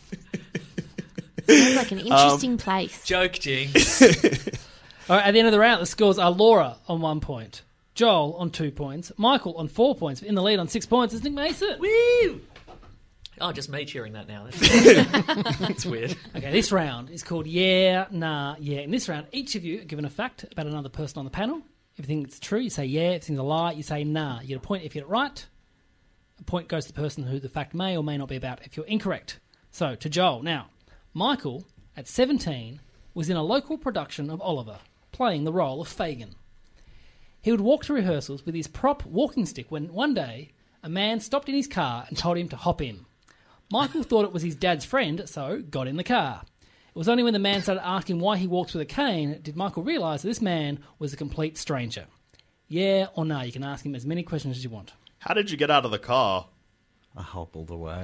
Sounds like an Um, interesting place. Joke, Jinx. All right, at the end of the round, the scores are Laura on one point, Joel on two points, Michael on four points. In the lead on six points is Nick Mason. Woo! Oh, just me cheering that now. That's, that's weird. Okay, this round is called Yeah, Nah, Yeah. In this round, each of you are given a fact about another person on the panel. If you think it's true, you say yeah. If you think it's a lie, you say nah. You get a point if you get it right. A point goes to the person who the fact may or may not be about if you're incorrect. So, to Joel. Now, Michael, at seventeen, was in a local production of Oliver, playing the role of Fagin. He would walk to rehearsals with his prop walking stick when one day a man stopped in his car and told him to hop in. Michael thought it was his dad's friend, so got in the car. It was only when the man started asking why he walked with a cane did Michael realise that this man was a complete stranger. Yeah or no, you can ask him as many questions as you want. how did you get out of the car? I hobbled away.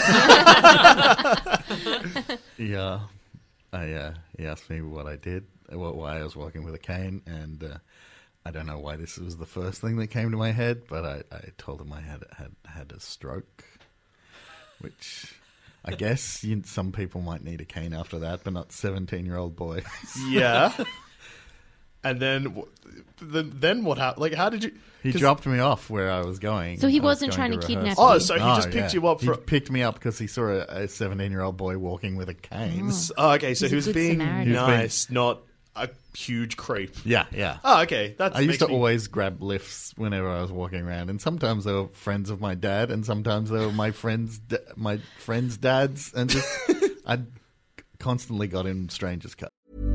yeah. I, uh, he asked me what I did, what, why I was walking with a cane, and uh, I don't know why this was the first thing that came to my head, but I, I told him I had had, had a stroke, which I guess you, some people might need a cane after that, but not seventeen-year-old boys. Yeah. And then, w- then, then what happened? Like, how did you? He 'cause- dropped me off where I was going. So he I was wasn't going trying to kidnap rehearsal. you? Oh, so he just picked you up He for- picked me up because he saw a, a seventeen-year-old boy walking with a cane. Oh, okay, so He's he a was good being Samaritan. nice, not a huge creep. Yeah, yeah. Oh, okay. That's I used makes to me- always grab lifts whenever I was walking around, and sometimes they were friends of my dad, and sometimes they were my friends, da- my friends' dads, and just I constantly got in strangers' cut.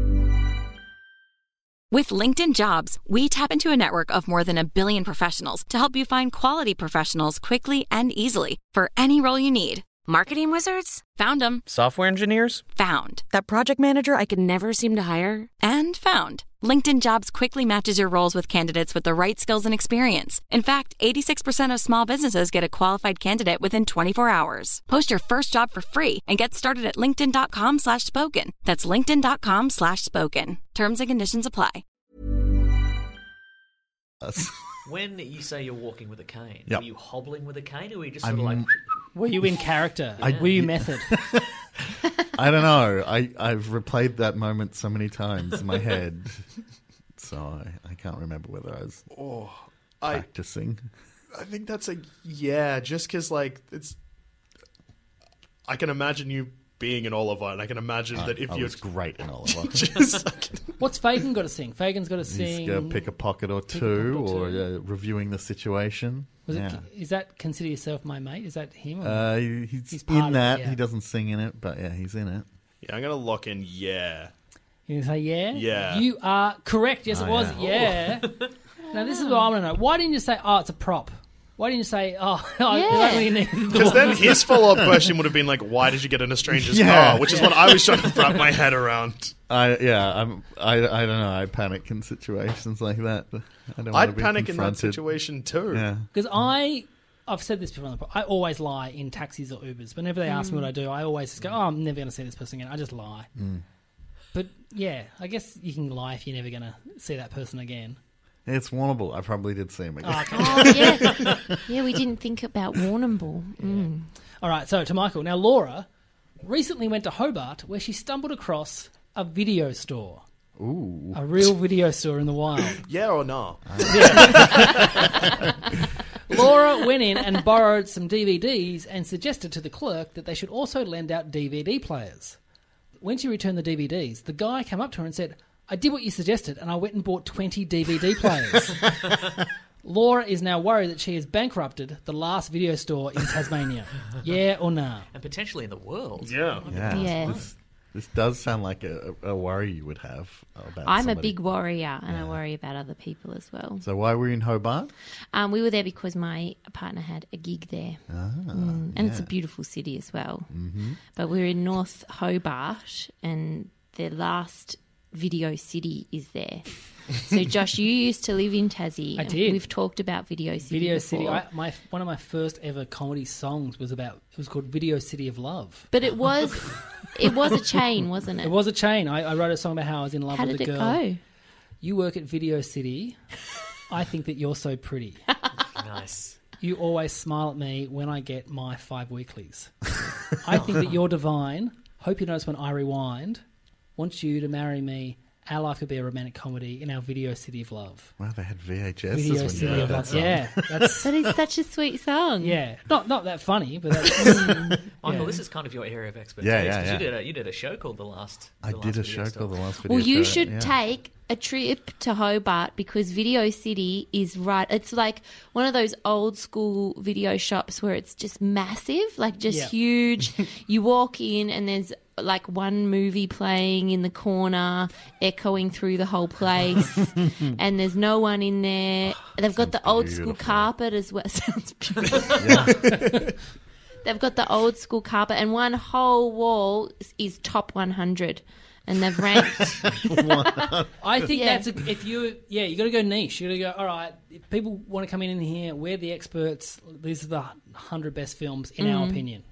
With LinkedIn Jobs, we tap into a network of more than a billion professionals to help you find quality professionals quickly and easily for any role you need. Marketing wizards? Found them. Software engineers? Found. That project manager I could never seem to hire? And found. LinkedIn Jobs quickly matches your roles with candidates with the right skills and experience. In fact, eighty-six percent of small businesses get a qualified candidate within twenty-four hours. Post your first job for free and get started at linkedin.com slash spoken. That's linkedin.com slash spoken. Terms and conditions apply. When you say you're walking with a cane, Yep. are you hobbling with a cane, or are you just sort of I'm- like... Were you in character? I- Were you method? I don't know. I, I've replayed that moment so many times in my head, so I, I can't remember whether I was Oh, I practicing. I think that's a yeah. Just because like it's, I can imagine you being an Oliver, and I can imagine that if I you was great in Oliver. just like, What's Fagin got to sing? Fagin's got to He's sing. got to pick a pocket or pick a two, pocket or or two. uh, reviewing the situation. Was yeah. it, is that Consider Yourself My Mate? Is that him? Or? Uh, he- he's, He's part in of it, that. yeah. He doesn't sing in it, but yeah, he's in it. yeah, I'm gonna lock in yeah. You can say yeah? Yeah. You are correct. Yes, it Oh, was. yeah. Yeah. Now, this is what I want to know. Why didn't you say, oh, it's a prop? Why didn't you say, oh, I Yeah. don't really need the Because one? then his follow up question would have been like, "Why did you get in a stranger's Yeah. car?" Which is what I was trying to wrap my head around. I yeah, I'm. I, I don't know. I panic in situations like that. I don't want to I'd be panic in that confronted. situation too. Yeah. Because I, I've said this before on the pod, I always lie in taxis or Ubers. Whenever they ask me what I do, I always just go, oh, I'm never going to see this person again. I just lie. Mm. But yeah, I guess you can lie if you're never going to see that person again. It's Warrnambool. I probably did see him again. Oh, okay. Oh, yeah. Yeah, we didn't think about Warrnambool. Mm. All right, so to Michael. Now, Laura recently went to Hobart where she stumbled across a video store. Ooh. A real video store in the wild. Yeah or no? Laura went in and borrowed some D V Ds and suggested to the clerk that they should also lend out D V D players. When she returned the D V Ds, the guy came up to her and said, I did what you suggested and I went and bought twenty D V D players. Laura is now worried that she has bankrupted the last video store in Tasmania. Yeah or nah? And potentially in the world. Yeah. Yeah. Yeah. This, this does sound like a, a worry you would have about I'm a somebody. big worrier, and I worry about other people as well. So why were you in Hobart? Um, we were there because my partner had a gig there. Ah, Mm, and it's a yeah. beautiful city as well. Mm-hmm. But we're in North Hobart, and the last Video City is there. So, Josh, you used to live in Tassie. I and did. We've talked about Video City. Video before. City. I, my one of my first ever comedy songs was about. It was called Video City of Love. But it was, it was a chain, wasn't it? It was a chain. I, I wrote a song about how I was in love How with did a it girl. go? You work at Video City. I think that you're so pretty. Nice. You always smile at me when I get my five weeklies. I think that you're divine. Hope you notice when I rewind. Want you to marry me. Our life could be a romantic comedy in our Video City of Love. Wow, they had V H Ss Video when you City wrote of that Love. song. Yeah, that's That is such a sweet song. yeah. Not not that funny, but that's, Michael, Yeah. this is kind of your area of expertise. Yeah, yeah, 'cause yeah. You did a you did a show called The Last. I The did Last a Video show Store. called The Last Video Well, you Store, should yeah. take a trip to Hobart because Video City is right. It's like one of those old school video shops where it's just massive, like just Yeah. huge. You walk in and there's like one movie playing in the corner, echoing through the whole place, and there's no one in there. They've got the old school beautiful. carpet as well. Sounds beautiful. They've got the old school carpet, and one whole wall is, is top one hundred. And they've ranked. I think Yeah. that's a, if you yeah you got to go niche. You got to go. All right, if people want to come in here, we're the experts. These are the hundred best films in our opinion.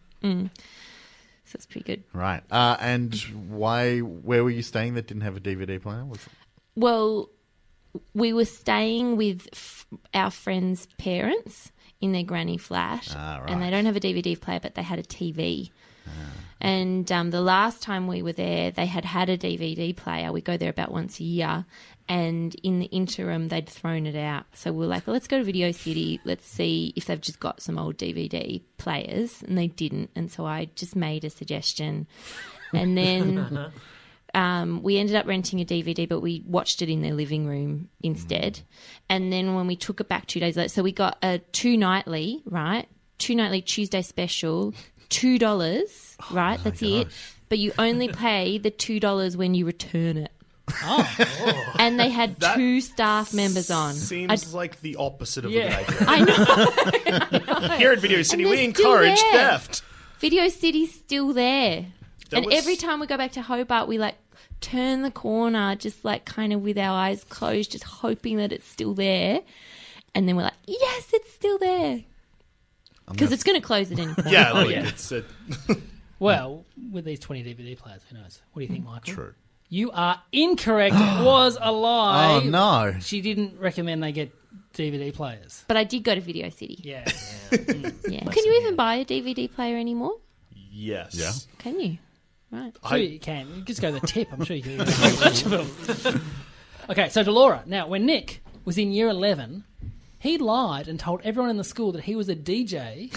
So it's pretty good. Right. Uh, and why? Where were you staying that didn't have a D V D player? Was it? Well, we were staying with f- our friends' parents in their granny flat, Ah, right. and they don't have a D V D player, but they had a T V. And um, the last time we were there, they had had a D V D player. We go there about once a year. And in the interim, they'd thrown it out. So we were like, well, let's go to Video City. Let's see if they've just got some old D V D players. And they didn't. And so I just made a suggestion. And then um, we ended up renting a D V D, but we watched it in their living room instead. Mm. And then when we took it back two days later, so we got a two nightly, right? Two nightly Tuesday special, two dollars, right? Oh That's gosh. it. But you only pay the two dollars when you return it. Oh. oh. And they had That two staff members on. Seems I'd- like the opposite of Yeah. a good idea. I know. I know. Here at Video City, And we they're still encourage there. theft. Video City's still there. That and was- every time we go back to Hobart, we like turn the corner, just like kind of with our eyes closed, just hoping that it's still there. And then we're like, yes, it's still there. Because it's going to close at any point. Yeah, Oh, like yeah. it's a, Well, with these twenty D V D players, who knows? What do you think, Michael? True. You are incorrect. It was a lie. Oh, no. She didn't recommend they get D V D players. But I did go to Video City. Yeah. Yeah. Can you even buy a D V D player anymore? yes. Yeah. Can you? Right. Sure you can. You just go to the tip. I'm sure you can get a bunch of them. Okay, so to Laura. Now, when Nick was in year eleven, he lied and told everyone in the school that he was a D J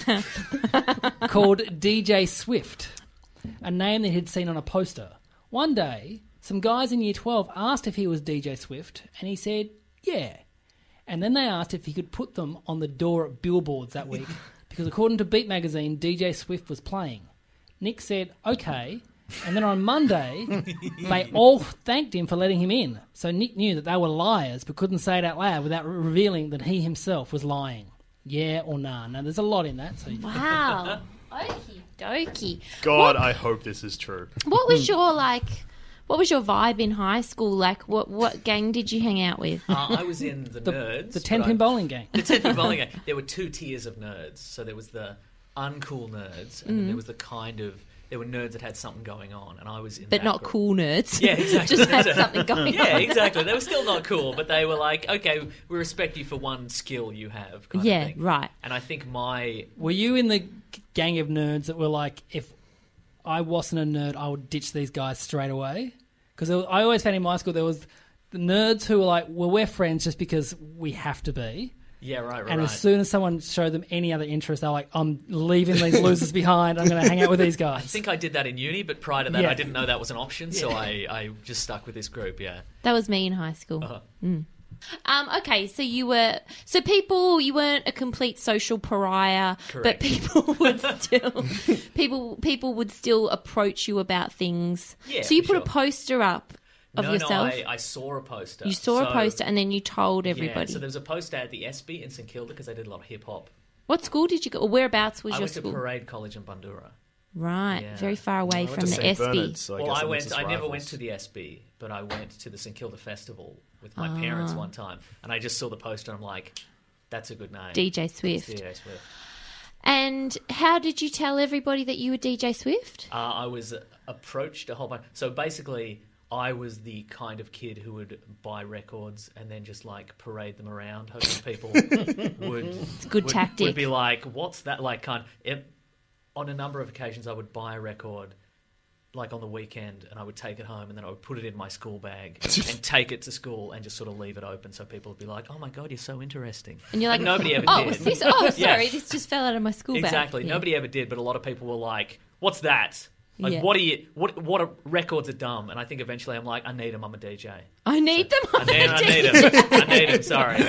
called D J Swift, a name that he'd seen on a poster. One day, some guys in year twelve asked if he was D J Swift, and he said, yeah. And then they asked if he could put them on the door at billboards that week, because according to Beat Magazine, D J Swift was playing. Nick said, okay. And then on Monday, they all thanked him for letting him in. So Nick knew that they were liars, but couldn't say it out loud without re- revealing that he himself was lying. Yeah or nah? Now, there's a lot in that. So Wow. Okie dokie. God, I hope this is true. What was your, like, what was your vibe in high school? Like, what, what gang did you hang out with? Uh, I was in the, nerds. the but ten-pin I- bowling gang. The ten-pin bowling game. There were two tiers of nerds. So there was the uncool nerds, and Mm. then there was the kind of... There were nerds that had something going on, and I was in But that not group. cool nerds. Yeah, exactly. Just had something going Yeah, on. exactly. They were still not cool, but they were like, okay, we respect you for one skill you have. Kind Yeah, of thing. right. And I think my... Were you in the gang of nerds that were like, if I wasn't a nerd, I would ditch these guys straight away? Because I always found in my school there was the nerds who were like, well, we're friends just because we have to be. Yeah, right, right, And right. as soon as someone showed them any other interest, they're like, I'm leaving these losers behind. I'm going to hang out with these guys. I think I did that in uni, but prior to that, Yeah. I didn't know that was an option, so I, I just stuck with this group, yeah. That was me in high school. Uh-huh. Mm. Um, okay, so you were so people you weren't a complete social pariah, but Correct. people would still people people would still approach you about things. Yeah, so you for put sure. a poster up of no, yourself. no, I, I saw a poster. You saw a So- poster and then you told Yeah, everybody. so there was a poster at the S B in St Kilda because they did a lot of hip-hop. What school did you go? Or whereabouts was I your went school? to Parade College in Bandura. Right, Yeah. very far away I went from to the Saint S B. Bernard's, so I well, guess I I'm went. just I never rivals. went to the S B, but I went to the St Kilda Festival with my parents one time, and I just saw the poster. And I'm like, "That's a good name." D J Swift. D J Swift. And how did you tell everybody that you were D J Swift? Uh, I was approached a whole bunch. So basically, I was the kind of kid who would buy records and then just like parade them around, hoping people would. It's a good would, tactic. Would be like, "What's that?" Like, kind. It, on a number of occasions, I would buy a record. Like on the weekend, and I would take it home, and then I would put it in my school bag and take it to school, and just sort of leave it open, so people would be like, "Oh my god, you're so interesting." And you're like, But nobody ever oh, did. was this? Oh, sorry, Yeah. this just fell out of my school bag. Exactly. Yeah. Nobody ever did, but a lot of people were like, "What's that? Like, Yeah. what are you? What? What are records are dumb?" And I think eventually, I'm like, "I need them. I'm a D J. I need them. I need, I need them. I need them. Sorry."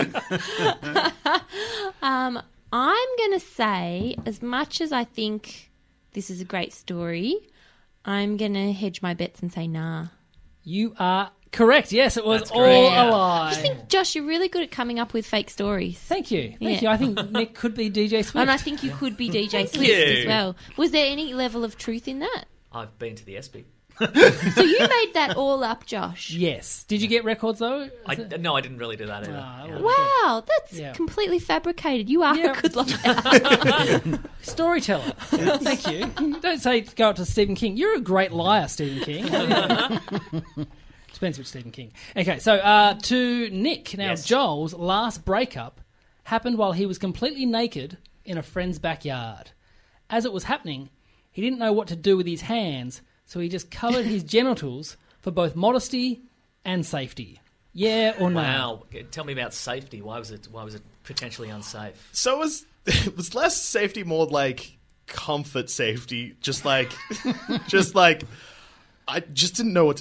Um, I'm going to say, as much as I think this is a great story, I'm going to hedge my bets and say nah. You are correct. Yes, it was That's all great, a yeah. lie. I just think, Josh, you're really good at coming up with fake stories. Thank you. Thank Yeah. you. I think Nick could be D J Swift. And I think you could be D J Swift you. as well. Was there any level of truth in that? I've been to the S B. So you made that all up, Josh. Yes. Did you get records, though? I, no, I didn't really do that either. Ah, Yeah. well. Wow, that's Yeah. completely fabricated. You are Yeah. a good liar. Storyteller. Thank you. Don't say go up to Stephen King. You're a great liar, Stephen King. Depends which Stephen King. Okay, so uh, to Nick. Now, Yes. Joel's last breakup happened while he was completely naked in a friend's backyard. As it was happening, he didn't know what to do with his hands, so he just covered his genitals for both modesty and safety. Yeah or no? Wow. Tell me about safety. Why was it? Why was it potentially unsafe? So it was it was less safety, more like comfort safety. Just like, just like, I just didn't know what to.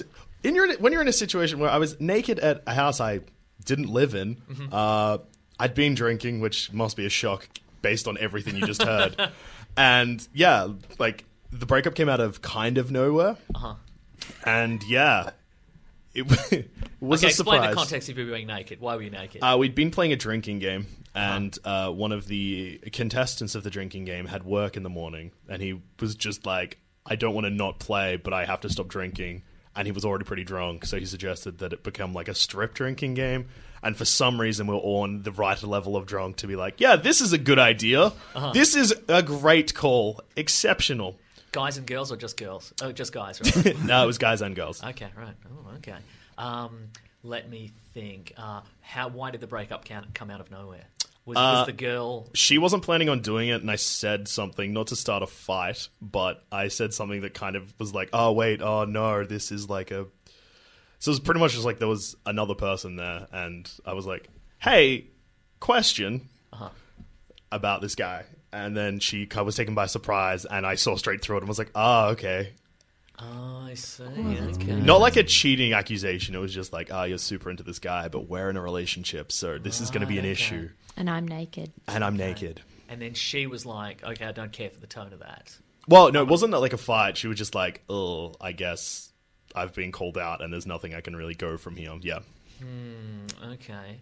in your when you're in a situation where I was naked at a house I didn't live in, Mm-hmm. uh, I'd been drinking, which must be a shock based on everything you just heard. And yeah, like the breakup came out of kind of nowhere. Uh-huh. And yeah, it, it was okay, a explain surprise. the context of you being naked. Why were you naked? Uh, we'd been playing a drinking game, and uh, one of the contestants of the drinking game had work in the morning, and he was just like, I don't want to not play, but I have to stop drinking. And he was already pretty drunk, so he suggested that it become like a strip drinking game. And for some reason, we we're all on the right level of drunk to be like, yeah, this is a good idea. Uh-huh. This is a great call. Exceptional. Guys and girls or just girls? Oh, just guys, right? No, it was guys and girls. Okay, right. Oh, okay. Um, let me think. Uh, how? Why did the breakup count, come out of nowhere? Was, Uh, was the girl... She wasn't planning on doing it, and I said something, not to start a fight, but I said something that kind of was like, oh, wait, oh, no, this is like a... So it was pretty much just like there was another person there, and I was like, hey, question Uh-huh. about this guy. And then she kind of was taken by surprise, and I saw straight through it and was like, oh, okay. Oh, I see. Okay. Not like a cheating accusation. It was just like, oh, you're super into this guy, but we're in a relationship, so this is going to be an Right, okay. issue. And I'm naked. And I'm naked. And then she was like, okay, I don't care for the tone of that. Well, no, it wasn't like a fight. She was just like, oh, I guess I've been called out and there's nothing I can really go from here. Yeah. Hmm, okay.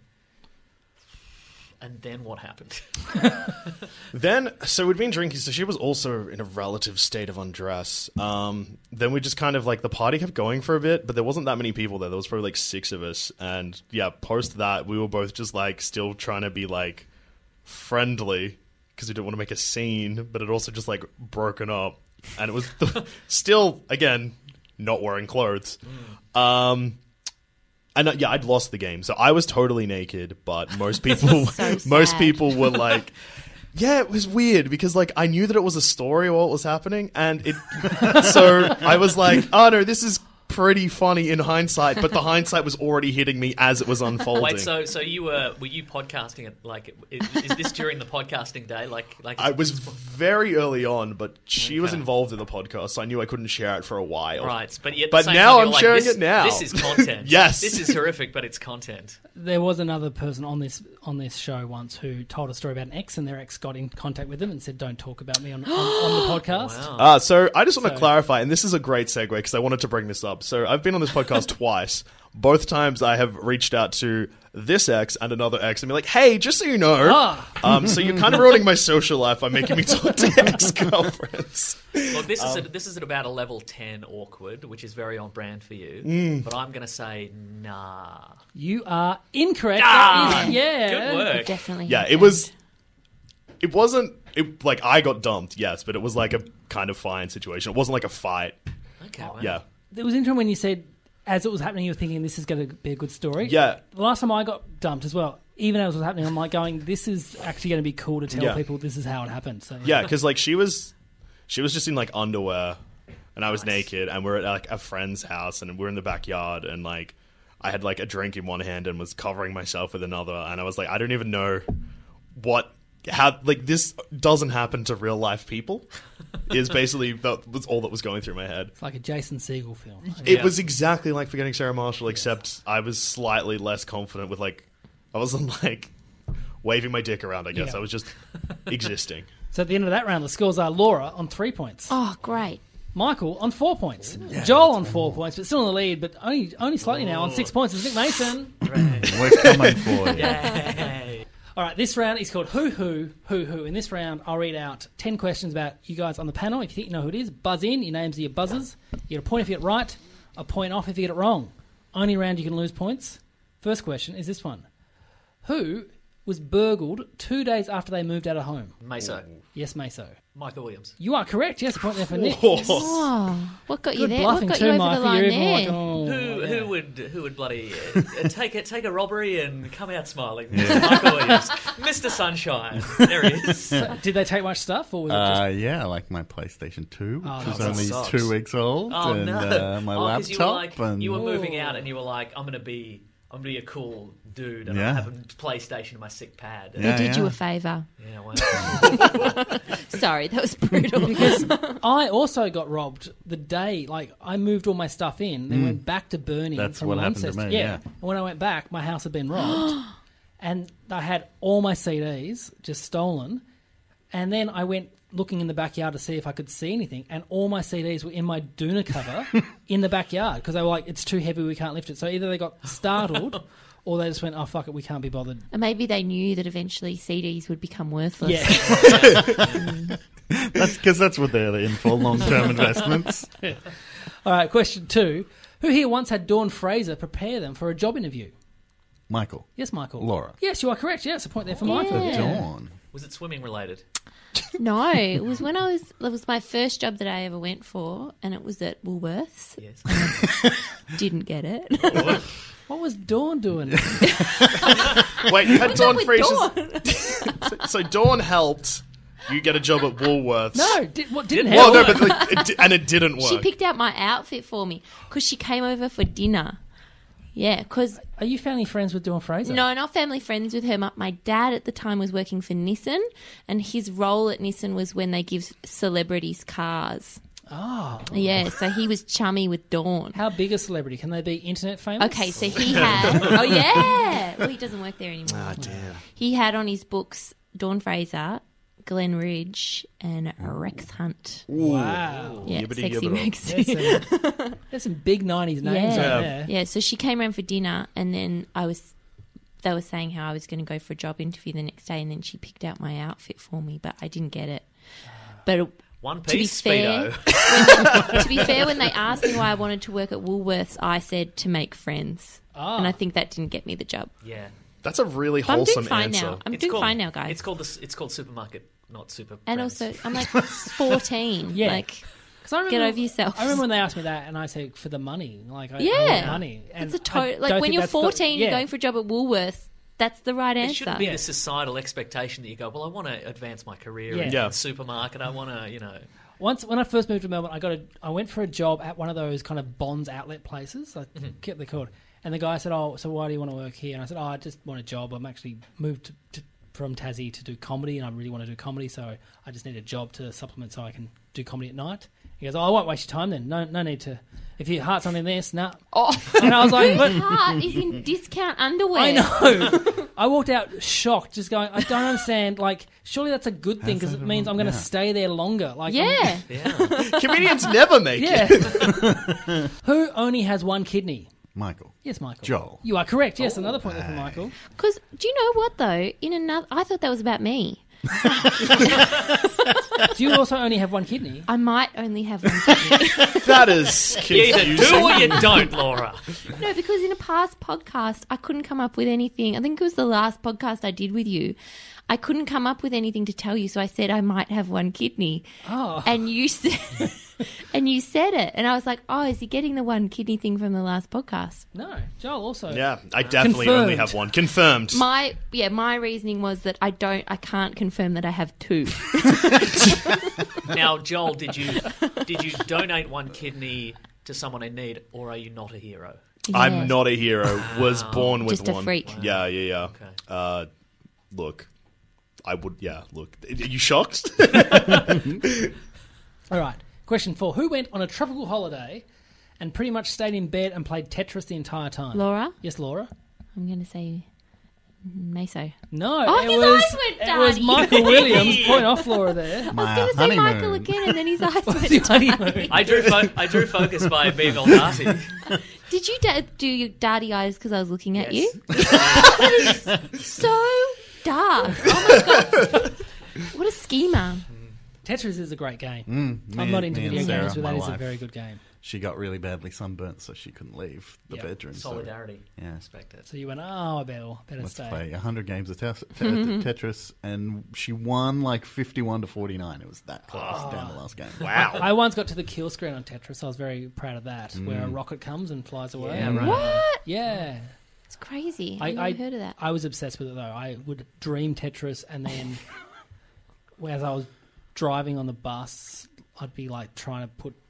And then what happened? Then, so we'd been drinking, so she was also in a relative state of undress. Um, then we just kind of like, the party kept going for a bit, but there wasn't that many people there. There was probably like six of us. And yeah, post that, we were both just like still trying to be like friendly because we didn't want to make a scene, but it also just like broken up. And it was still, again, not wearing clothes. Um, and uh, yeah, I'd lost the game, so I was totally naked. But most people, So most sad. people were like, "Yeah, it was weird because like I knew that it was a story while it was happening, and it." So I was like, "Oh no, this is pretty funny in hindsight," but the hindsight was already hitting me as it was unfolding. Wait, so so you were were you podcasting it like is, is this during the podcasting day? Like like I was very early on, but she was Okay. involved in the podcast, so I knew I couldn't share it for a while. right, but yet at But the same now time, I'm you're like, sharing this, it now. This is content. Yes. this is horrific, but it's content. There was another person on this on this show once who told a story about an ex, and their ex got in contact with them and said, "Don't talk about me on, on, on the podcast." Wow. Uh, so I just want to So- clarify, and this is a great segue because I wanted to bring this up. So I've been on this podcast twice. Both times I have reached out to this ex and another ex and be like, hey, just so you know, Ah. um, so you're kind of ruining my social life by making me talk to ex-girlfriends. Look, this is Um, at, this is at about a level ten awkward, which is very on brand for you. Mm. But I'm going to say nah. You are incorrect. Ah, That is, yeah. Good work. Definitely. Yeah, it happened. was... It wasn't... It, like, I got dumped, yes, but it was like a kind of fine situation. It wasn't like a fight. Okay, well, Yeah. It was interesting when you said, as it was happening, you were thinking this is going to be a good story. Yeah. The last time I got dumped as well, even as it was happening, I'm like going, this is actually going to be cool to tell Yeah. people this is how it happened. So Yeah, because like she was, she was just in like underwear, and I was Nice. naked, and we're at like a friend's house, and we're in the backyard, and like I had like a drink in one hand and was covering myself with another, and I was like, I don't even know what how like this doesn't happen to real life people. Is basically that was all that was going through my head. It's like a Jason Segel film. It Yeah. was exactly like Forgetting Sarah Marshall, except I was slightly less confident with like I wasn't like waving my dick around. I guess Yeah. I was just existing. So at the end of that round, the scores are Laura on three points, Oh, great. Michael on four points, Joel on four points, but still in the lead, but only only slightly now on six points is Nick Mason. We're coming for you. Yay. All right, this round is called Who Who Who Who. In this round, I'll read out ten questions about you guys on the panel. If you think you know who it is, buzz in. Your names are your buzzers. You get a point if you get it right, a point off if you get it wrong. Only round you can lose points. First question is this one. Who was burgled two days after they moved out of home? Meso. Yes, Meso. Michael Williams. You are correct. Yes, a point there for Nick. Oh, what got you Good there? What bluffing got too, you over Michael. the line You're even there? like, oh, Who yeah. who would who would bloody uh, take a take a robbery and come out smiling? Michael Williams, Mister Sunshine. There he is. So, did they take much stuff, or was it just Uh, yeah, like my PlayStation two, Oh, which was that only sucks. two weeks old, Oh and no! uh, my oh, 'cause laptop. you were like and you were moving out, and you were like, I'm gonna be I'm gonna be a cool dude, and Yeah. I have a PlayStation in my sick pad. Yeah. They did you a favour. Yeah, well, Sorry, that was brutal. Because I also got robbed the day, like, I moved all my stuff in, then went back to Burnie That's from what happened to Launceston. me, yeah. And when I went back, my house had been robbed, and I had all my C Ds just stolen, and then I went looking in the backyard to see if I could see anything, and all my C Ds were in my doona cover in the backyard, because they were like, it's too heavy, we can't lift it. So either they got startled, or they just went, oh, fuck it, we can't be bothered. And maybe they knew that eventually C Ds would become worthless. Yeah. That's because that's what they're in for, long-term investments. All right, question two. Who here once had Dawn Fraser prepare them for a job interview? Michael. Yes, Michael. Laura. Yes, you are correct. Yes, a point there for Michael. Yeah. Dawn. was it swimming related? No, it was when I was. It was my first job that I ever went for, and it was at Woolworths. Yes. Didn't get it. What was Dawn doing? Wait, you had Dawn with Fraser's... so, so Dawn helped you get a job at Woolworths. No, did, what didn't Well, help. no, but like, it, di- and it didn't work. She picked out my outfit for me because she came over for dinner. Yeah, because Are you family friends with Dawn Fraser? no, not family friends with her. My, my dad at the time was working for Nissan, and his role at Nissan was when they give celebrities cars. Oh. Yeah, so he was chummy with Dawn. How big a celebrity? Can they be internet famous? Okay, so he had. Oh yeah. Well, he doesn't work there anymore. Ah, damn. He had on his books Dawn Fraser, Glenn Ridge, and Rex Hunt. Wow. Yeah, Yibbity sexy yibbity. Rex. There's some, there's some big nineties names Yeah. right there. Yeah, so she came around for dinner, and then I was. They were saying how I was going to go for a job interview the next day, and then she picked out my outfit for me, but I didn't get it. But it, One to be piece fair, Speedo. when, to be fair, when they asked me why I wanted to work at Woolworths, I said to make friends, Ah. and I think that didn't get me the job. Yeah. That's a really But I'm wholesome doing fine answer. now. I'm It's doing called- fine now, guys. It's called the, It's called supermarket, not super. and friends. also, I'm like fourteen. Yeah. Like, 'Cause I remember, Get over yourself. I remember when they asked me that, and I said, for the money. Like, I, I yeah, want money. And it's a I to- like don't when think you're that's the- fourteen, yeah. you're going for a job at Woolworths. That's the right It answer. shouldn't be Yeah. the societal expectation that you go, well, I want to advance my career Yeah. in Yeah. the supermarket. I want to, you know. Once when I first moved to Melbourne, I got a, I went for a job at one of those kind of Bonds outlet places. I kept the called, and the guy said, "Oh, so why do you want to work here?" And I said, "Oh, I just want a job. I'm actually moved to, to, from Tassie to do comedy, and I really want to do comedy, so I just need a job to supplement so I can do comedy at night." He goes, "Oh, I won't waste your time then. No, no need to. If your heart's on in this, nah." Oh, And I was like, "But." heart is in discount underwear. I know. I walked out shocked, just going, I don't understand. Like, surely that's a good thing because it means I'm going to Yeah. stay there longer. Like, I'm- Yeah. Yeah. Comedians never make yeah. it. Who only has one kidney? Michael. Yes, Michael. Joel. You are correct. Yes, another point there for Michael. Because do you know what though? In another, I thought that was about me. Do you also only have one kidney? I might only have one kidney. That is You either do confusing. or you don't, Laura. No, because in a past podcast, I couldn't come up with anything. I think it was the last podcast I did with you. I couldn't come up with anything to tell you, so I said I might have one kidney. Oh. And you said, and you said it, and I was like, "Oh, is he getting the one kidney thing from the last podcast?" No. Joel also. Yeah, I definitely only Confirmed. have one. Confirmed. My yeah, my reasoning was that I don't, I can't confirm that I have two. Now, Joel, did you did you donate one kidney to someone in need, or are you not a hero? Yeah. I'm not a hero. Was born with Just a one. freak. Yeah, yeah, yeah. Okay. Uh, look, I would. Yeah, look. Are you shocked? All right. Question four. Who went on a tropical holiday and pretty much stayed in bed and played Tetris the entire time? Laura, Yes, Laura. I'm going to say Meso. No. Oh, it his was, eyes went It was dirty. Michael Williams. Point off, Laura there. My I was going to say honeymoon. Michael again, and then his eyes went The dirty. honeymoon. I drew fo- I drew focus by being all nasty. Did you da- do your dirty eyes because I was looking at Yes. you? That is so dark. Oh my god! What a schema. Tetris is a great game. Mm, I'm me- not into me and video Sarah, games, but my that is a wife, very good game. She got really badly sunburnt, so she couldn't leave the Yeah, bedroom. so Solidarity. Yeah. Respect it. So you went, oh, I better, better Let's stay. play one hundred games of tes- te- Tetris, and she won like fifty-one to forty-nine. It was that close down the last game. Wow. I once got to the kill screen on Tetris. I was very proud of that, Mm. where a rocket comes and flies away. Yeah, right. What? Yeah. It's crazy. I, I've never I, heard of that. I was obsessed with it, though. I would dream Tetris, and then as I was driving on the bus, I'd be like trying to put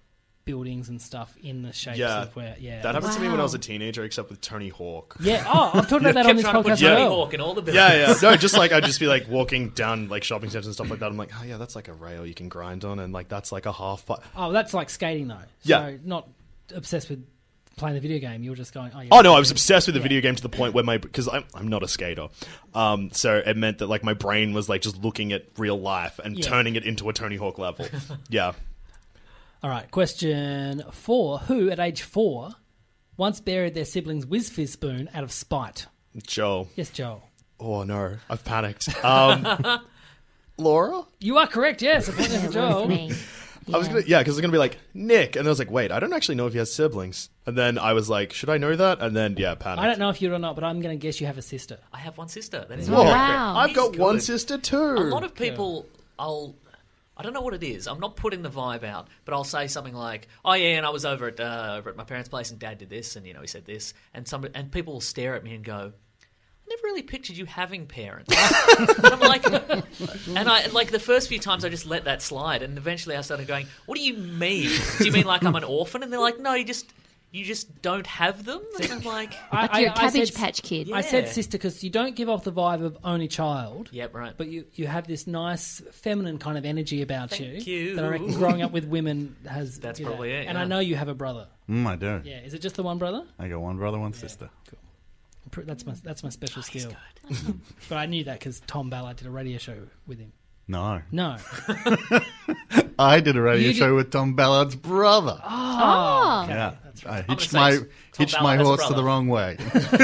buildings and stuff in the shapes Yeah. of where. Yeah, That happened to me when I was a Wow. teenager, except with Tony Hawk. Yeah. Oh, I've talked about that on Kept this trying to put podcast as Tony well. Hawk in all the buildings. Yeah, yeah. No, just like I'd just be like walking down like shopping centers and stuff like that. I'm like, oh yeah, that's like a rail you can grind on, and like that's like a half. Pi- Oh, that's like skating though. Yeah. So not obsessed with playing the video game. You're just going. Oh, yeah. Oh no, I was obsessed with the Yeah. video game to the point where my because I'm I'm not a skater, um, so it meant that like my brain was like just looking at real life and Yeah. turning it into a Tony Hawk level. Yeah, All right. Question four: Who at age four once buried their sibling's whiz fizz spoon out of spite? Joe. Yes, Joel. Oh no, I've panicked. Um, Laura. You are correct. Yes, a point there for It was Joel. me. I was gonna, yeah, because I was gonna be like Nick, and I was like, wait, I don't actually know if he has siblings. And then I was like, should I know that? And then yeah, panicked. I don't know if you do or not, but I'm going to guess you have a sister. I have one sister. That is Whoa, very Wow. I've He's got one good. sister too. A lot of people, I'll, I don't know what it is. I'm not putting the vibe out, but I'll say something like, "Oh yeah, and I was over at uh, over at my parents' place, and Dad did this, and you know he said this," and some and people will stare at me and go, "I never really pictured you having parents." And I'm like, and I like the first few times I just let that slide, and eventually I started going, "What do you mean? Do you mean like I'm an orphan?" And they're like, "No, you just you just don't have them." And I'm like, Like you're a Cabbage Patch Kid. I said Yeah. sister because you don't give off the vibe of only child. "Yep, right." But you, you have this nice feminine kind of energy about Thank you, you. that I reckon growing up with women has. That's you know, probably it, And yeah. I know you have a brother. Mm, I do. Yeah, is it just the one brother? I got one brother, one sister. Pr- That's my that's my special Oh, skill. But I knew that because Tom Ballard did a radio show with him. No. No, I did a radio You show did- with Tom Ballard's brother. Oh. yeah. I I'm hitched gonna my say Tom hitched Ballard my has a horse to brother. the wrong way.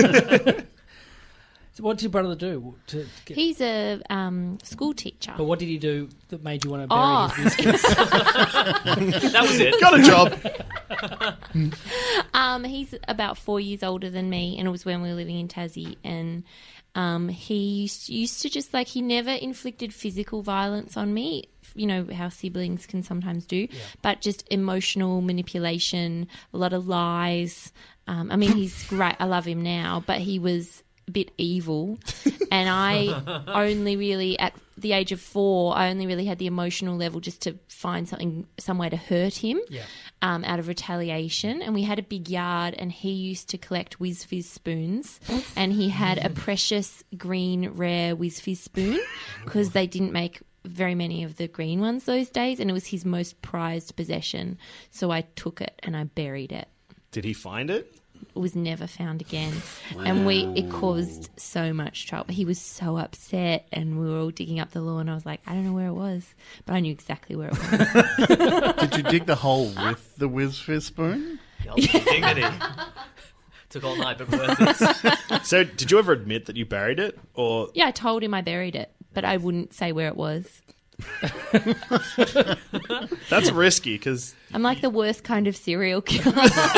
so what did your brother do? To get, He's a um, school teacher. but what did he do that made you want to bury Oh. his whiskers? That was it. Got a job. Um, he's about four years older than me, and it was when we were living in Tassie. And um, he used, used to just like he never inflicted physical violence on me. You know how siblings can sometimes do, but just emotional manipulation, a lot of lies. Um, I mean, he's great. I love him now, but he was a bit evil, and I only really at the age of four, I only really had the emotional level just to find something, some way to hurt him. Yeah. Um, out of retaliation, and we had a big yard, and he used to collect Whiz Fizz spoons, and he had a precious green rare Whiz Fizz spoon because they didn't make very many of the green ones those days, and it was his most prized possession. So I took it and I buried it. Did he find it? It was never found again, and we it caused so much trouble. He was so upset, and we were all digging up the lawn. I was like, I don't know where it was, but I knew exactly where it was. Did you dig the hole with the Whiz Fizz spoon? The ultimate dignity. Took all night, but worth it. So, did you ever admit that you buried it, or Yeah, I told him I buried it, but I wouldn't say where it was. that's risky? Because I'm like the worst kind of serial killer.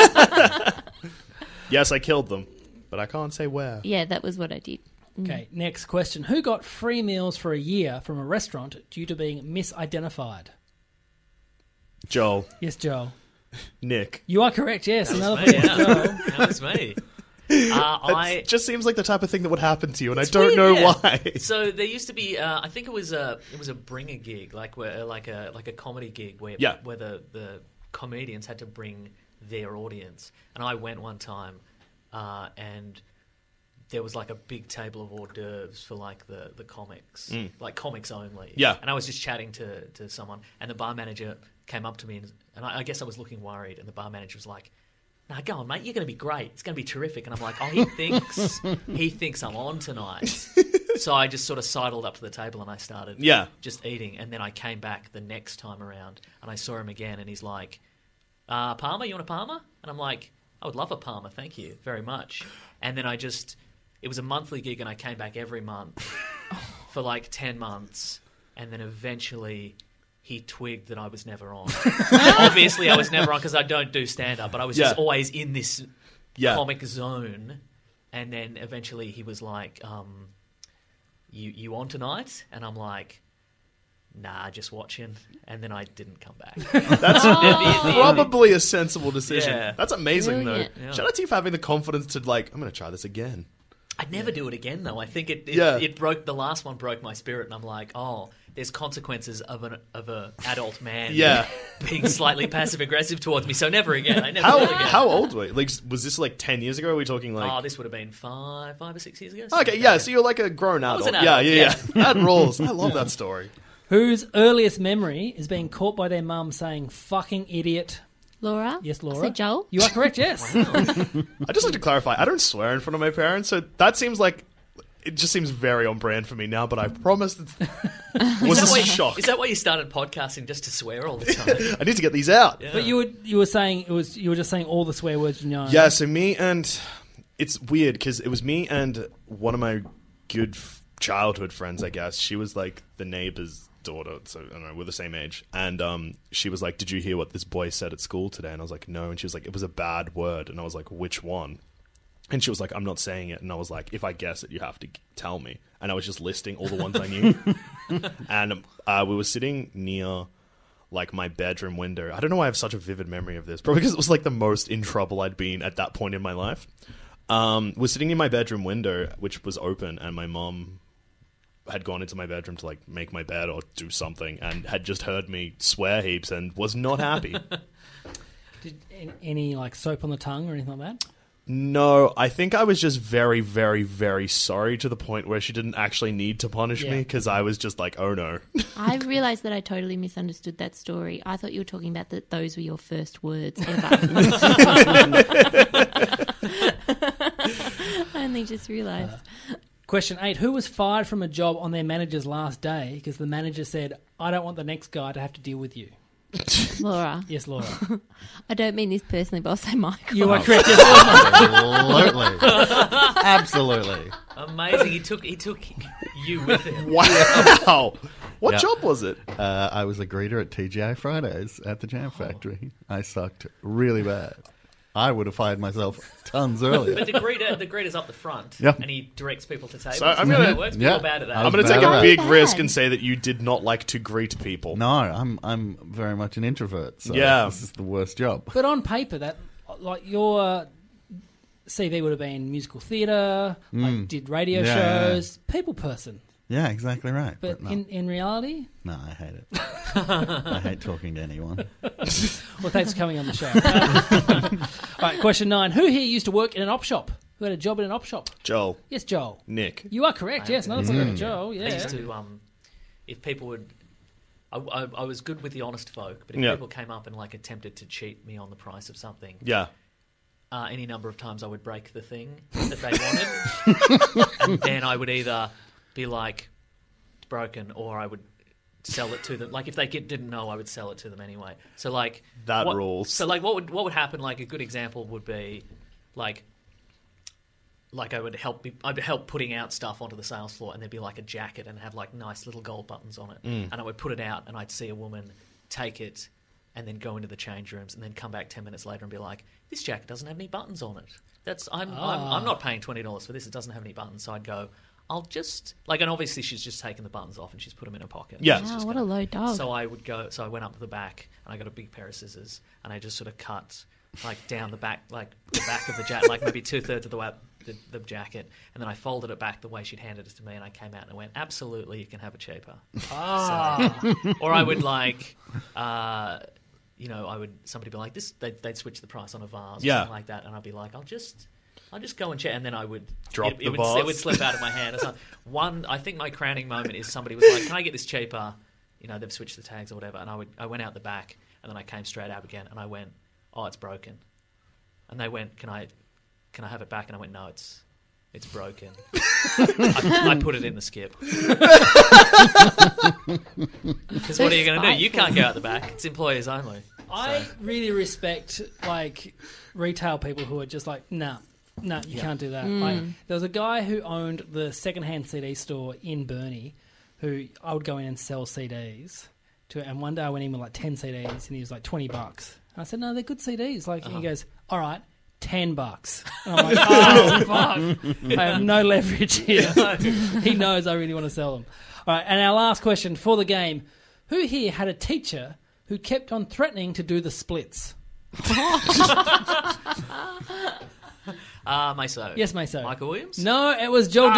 yes, I killed them, but I can't say where. Yeah, that was what I did. Okay, next question. Who got free meals for a year from a restaurant due to being misidentified? Joel, Yes, Joel. Nick. You are correct, yes. Another Me, point for yeah. Joel. That was me. Uh, I It just seems like the type of thing that would happen to you, and It's I don't weird, know yeah. why. So there used to be, uh, I think it was a it was a bringer gig, like where like a like a comedy gig where Yeah. where the, the comedians had to bring their audience, and I went one time, uh, and there was like a big table of hors d'oeuvres for like the the comics, like comics only. Yeah. And I was just chatting to to someone, and the bar manager came up to me, and, and I, I guess I was looking worried, and the bar manager was like, "No, go on, mate. You're going to be great. It's going to be terrific." And I'm like, "Oh, he thinks he thinks I'm on tonight." So I just sort of sidled up to the table and I started Yeah. just eating. And then I came back the next time around and I saw him again, and he's like, uh, "Parma, you want a Parma?" And I'm like, "I would love a Parma, thank you very much." And then I just, it was a monthly gig, and I came back every month for like ten months, and then eventually he twigged that I was never on. Obviously, I was never on because I don't do stand-up, but I was just Yeah. always in this Yeah. comic zone. And then eventually he was like, um, you you on tonight? And I'm like, nah, just watching. And then I didn't come back. That's probably a sensible decision. Yeah. That's amazing, Brilliant. though. Yeah. Shout out to you for having the confidence to, like, I'm going to try this again. I'd never do it again, though. I think it it, Yeah. it broke the last one broke my spirit, and I'm like, oh, there's consequences of an of a adult man, Yeah. being slightly passive aggressive towards me. So never again. I never How will again. how old were you? Like, was this like ten years ago? Or are we talking like? Oh, this would have been five, five or six years ago. Okay, something yeah. like So you're like a grown was adult. an Yeah, adult, yeah, yeah. yeah. That rules. I love that story. Whose earliest memory is being caught by their mum saying "fucking idiot"? Laura? Yes, Laura. I said Joel? You are correct. Yes. I just like to clarify. I don't swear in front of my parents, so that seems like it just seems very on brand for me now. But I promise it's that. was Is that, a why, shock. is that why you started podcasting, just to swear all the time? I need to get these out. Yeah. But you were you were saying it was you were just saying all the swear words you know. Yeah, so me and it's weird because it was me and one of my good f- childhood friends, I guess. She was like the neighbor's daughter, so I don't know, we're the same age. And um, she was like, "Did you hear what this boy said at school today?" And I was like, "No." And she was like, "It was a bad word." And I was like, "Which one?" And she was like, "I'm not saying it." And I was like, "If I guess it, you have to g- tell me." And I was just listing all the ones I knew. And uh, we were sitting near like my bedroom window. I don't know why I have such a vivid memory of this. Probably because it was like the most in trouble I'd been at that point in my life. Um, we're sitting near my bedroom window, which was open, and my mom had gone into my bedroom to like make my bed or do something, and had just heard me swear heaps and was not happy. Did any, any like soap on the tongue or anything like that? No, I think I was just very, very, very sorry to the point where she didn't actually need to punish Yeah. me because I was just like, oh no. I realised that I totally misunderstood that story. I thought you were talking about that those were your first words ever. I only just realised. Question eight: Who was fired from a job on their manager's last day because the manager said, "I don't want the next guy to have to deal with you"? Laura. Yes, Laura. I don't mean this personally, but I'll say Michael. You are correct. Yes, Laura. Absolutely. Absolutely. Amazing. He took he took you with him. Wow. What Yeah. job was it? Uh, I was a greeter at T G I Fridays at the Jam Factory. I sucked really bad. I would have fired myself tons earlier. But the greeter, the greeter's up the front, Yeah. and he directs people to tables. So I'm That's gonna- how it works. People Yeah. are bad at that. I I'm was going to bad take at a it. big Bad. risk and say that you did not like to greet people. No, I'm I'm very much an introvert. So Yeah. this is the worst job. But on paper, that like your C V would have been musical theatre, like did radio Mm. Yeah, yeah, yeah. shows, people person. Yeah, exactly right. But no, in, in reality, no, I hate it. I hate talking to anyone. well, thanks for coming on the show. All right, question nine: Who here used to work in an op shop? Who had a job in an op shop? Joel, Yes, Joel. Nick. You are correct. Yes, no, that's correct, Joel. I Yeah. used to, um, if people would, I, I, I was good with the honest folk, but if Yeah. people came up and like attempted to cheat me on the price of something, Yeah. uh, any number of times I would break the thing that they wanted, and then I would either be like, it's broken, or I would sell it to them. Like if they get, didn't know, I would sell it to them anyway. So like That what- rules. So like what would what would happen? Like a good example would be like. Like I would help, be, I'd help putting out stuff onto the sales floor, and there'd be like a jacket and have like nice little gold buttons on it, Mm. and I would put it out, and I'd see a woman take it, and then go into the change rooms, and then come back ten minutes later and be like, "This jacket doesn't have any buttons on it. That's I'm I'm, I'm not paying twenty dollars for this. It doesn't have any buttons." So I'd go, "I'll just like," and obviously she's just taken the buttons off and she's put them in her pocket. Yeah. She's Wow, just what gonna- a low dog. So I would go. So I went up to the back, and I got a big pair of scissors, and I just sort of cut like down the back, like the back of the jacket, like maybe two thirds of the way. The, the jacket, and then I folded it back the way she'd handed it to me, and I came out and I went, absolutely, you can have it cheaper. Ah. So- or I would like, uh, you know, I would somebody would be like, this, they'd, they'd switch the price on a vase, Yeah. or something like that, and I'd be like, I'll just, I'll just go and check, and then I would Drop it, the it would, vase. It would slip out of my hand. Or something. One, I think my crowning moment is somebody was like, can I get this cheaper? You know, they've switched the tags or whatever, and I would, I went out the back, and then I came straight out again, and I went, oh, it's broken, and they went, can I, can I have it back? And I went, no, it's. It's broken. I, I put it in the skip. Because what are you going to do? You can't go out the back. It's employers only. I really respect like retail people who are just like, nah, nah, you can't do that. Like, there was a guy who owned the secondhand C D store in Burnie, who I would go in and sell C Ds to, and one day I went in with like ten C Ds, and he was like twenty bucks. And I said, no, they're good C Ds. Like, and he goes, all right. Ten bucks. And I'm like, oh, fuck. I have no leverage here. He knows I really want to sell them. All right, and our last question for the game. Who here had a teacher who kept on threatening to do the splits? Uh, Uh, Meso. Yes, Meso. Michael Williams? No, it was Joel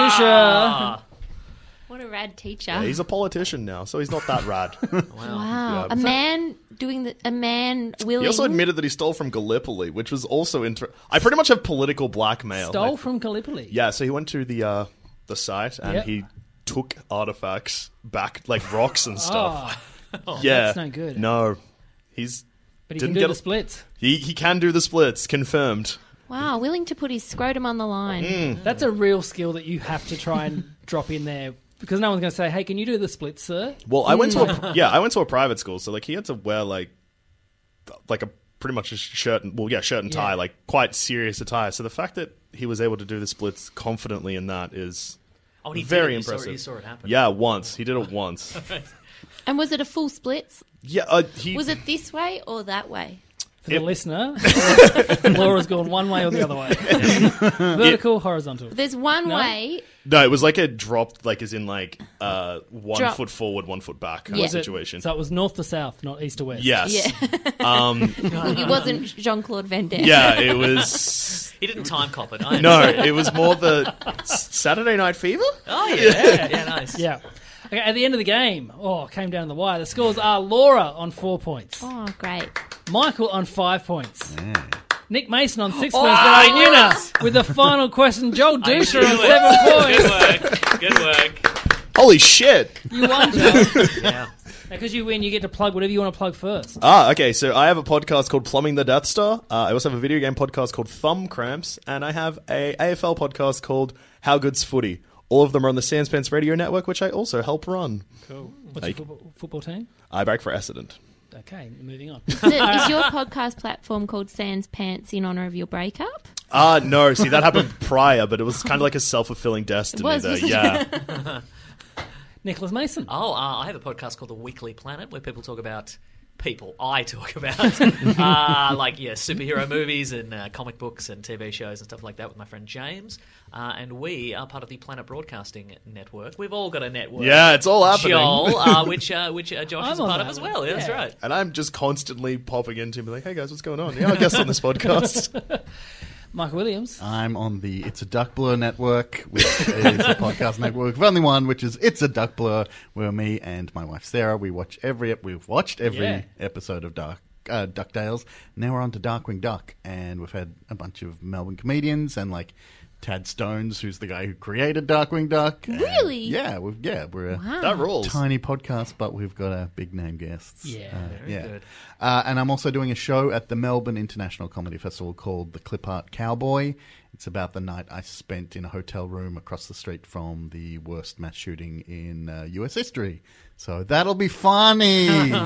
Ah. What a rad teacher. Yeah, he's a politician now, so he's not that rad. Wow. Wow. Yeah. A man doing the, a man willing. He also admitted that he stole from Gallipoli, which was also inter- I pretty much have political blackmail. Stole Like, from Gallipoli. yeah, so he went to the uh, the site and Yep. he took artifacts back, like rocks and stuff. Oh, yeah, that's no good. No, he's but he didn't can do get the a- splits. he he can do the splits, confirmed. Wow, willing to put his scrotum on the line. Mm. That's a real skill that you have to try and drop in there because no one's going to say, "Hey, can you do the splits, sir?" Well, I went to a yeah, I went to a private school, so like he had to wear like like a pretty much a shirt and well, yeah, shirt and tie, Yeah. like quite serious attire. So the fact that he was able to do the splits confidently in that is Oh, and he very did it. You saw it- impressive. you saw it happen. Yeah, once he did it once. And was it a full splits? Yeah, uh, he Was it this way or that way? For the It- listener, Laura's gone one way or the other way. Vertical, horizontal. There's one No? way. no, it was like a drop, like as in like uh, one Drop. foot forward, one foot back kind Yeah. of situation. So it was north to south, not east to west. Yes. Yeah. Um, It wasn't Jean Claude Van Damme. yeah, it was. He didn't time cop it. I No, understand. it was more the S- Saturday Night Fever. Oh, yeah. Yeah, nice. Yeah. Okay, at the end of the game, oh, came down the wire. The scores are Laura on four points, Oh, great. Michael on five points, Yeah. Nick Mason on six Oh, points, I but knew our winner it. with the final question, Joel I Dusha knew on it. seven points. Good work. Good work. Holy shit! You won, Joel. Yeah. Because you win, you get to plug whatever you want to plug first. Ah, okay. So I have a podcast called Plumbing the Death Star. Uh, I also have a video game podcast called Thumb Cramps, and I have a A F L podcast called How Good's Footy. All of them are on the Sanspants Radio Network, which I also help run. Cool. What's Like- your football, football team? I back for Essendon. Okay, moving on. Is, it, is your podcast platform called Sans Pants in honour of your breakup? Ah, no. See, that happened prior, but it was kind of like a self-fulfilling destiny. was, there. wasn't Yeah. Nicholas Mason. Oh, uh, I have a podcast called The Weekly Planet where people talk about people. I talk about uh, like yeah, superhero movies and uh, comic books and T V shows and stuff like that with my friend James. Uh, and we are part of the Planet Broadcasting Network. We've all got a network. Yeah, it's all happening. Joel, uh, which uh, which uh, Josh I'm is a on part of that as one. well. Yeah, that's Yeah. right. And I'm just constantly popping into and be like, hey guys, what's going on? Yeah, I guess on this podcast. Michael Williams. I'm on the It's a Duck Blur network, which is a podcast network of only one, which is It's a Duck Blur, where me and my wife Sarah, we watch every we've watched every Yeah. episode of Duck, uh, DuckTales. Now we're on to Darkwing Duck, and we've had a bunch of Melbourne comedians and like Tad Stones, who's the guy who created Darkwing Duck. and- Really? yeah, we've, yeah, we're a Wow. That rules. tiny podcast, but we've got a big name guests. Yeah, Uh, very yeah. good. Uh, and I'm also doing a show at the Melbourne International Comedy Festival called The Clip Art Cowboy. It's about the night I spent in a hotel room across the street from the worst mass shooting in uh, U S history. So that'll be funny.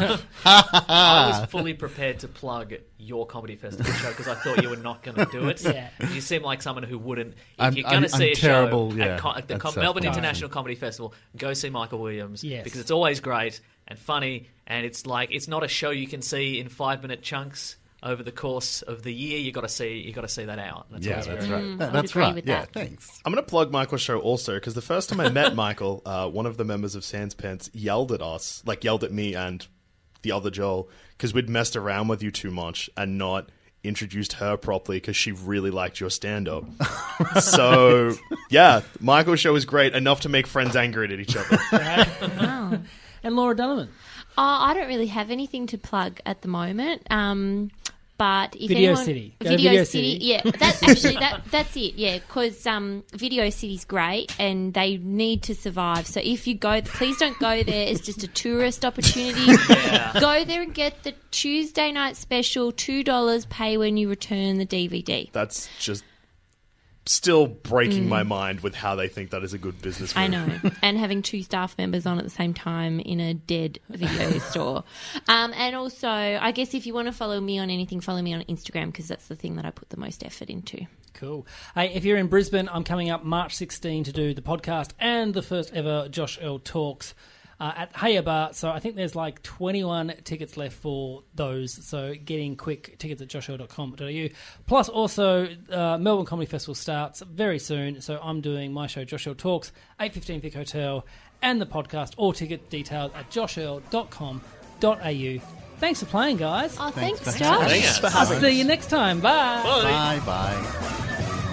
I was fully prepared to plug your comedy festival show because I thought you were not going to do it. Yeah. You seem like someone who wouldn't. If I'm- you're going I'm- to see I'm a terrible, show yeah, at, co- at the at Co- Melbourne self-promotion. International Comedy Festival, go see Michael Williams Yes. because it's always great and funny, and it's like it's not a show you can see in five minute chunks over the course of the year. You got to see you got to see that out. That's yeah, always that's very right. good. That- I would that's agree right. with Yeah, that. thanks. I'm going to plug Michael's show also because the first time I met Michael, uh, one of the members of Sanspants yelled at us, like yelled at me and the other Joel, because we'd messed around with you too much and not introduced her properly because she really liked your stand-up. So, yeah, Michael's show is great, enough to make friends angry at each other. Wow. And Laura Donovan. Oh, I don't really have anything to plug at the moment. Um, but if Video anyone, City. Go to Video, Video City, City. yeah, that's actually that that's it, yeah, because um, Video City's great and they need to survive. So if you go, please don't go there. It's just a tourist opportunity. Go there and get the Tuesday night special, two dollars. Pay when you return the D V D. That's just still breaking my mind with how they think that is a good business move. I know. And having two staff members on at the same time in a dead video store. Um, and also, I guess if you want to follow me on anything, follow me on Instagram because that's the thing that I put the most effort into. Cool. Hey, if you're in Brisbane, I'm coming up March sixteenth to do the podcast and the first ever Josh Earl Talks uh, at Haya Bar. So I think there's like twenty-one tickets left for those. So get in quick. Tickets at josh earl dot com dot a u. Plus also, uh, Melbourne Comedy Festival starts very soon. So I'm doing my show, Josh Earl Talks, eight fifteen Vic Hotel, and the podcast. All ticket details at josh earl dot com dot a u. Thanks for playing, guys. Oh, thanks, Thanks for Josh. Thanks for I'll having see you next time. Bye. Bye bye.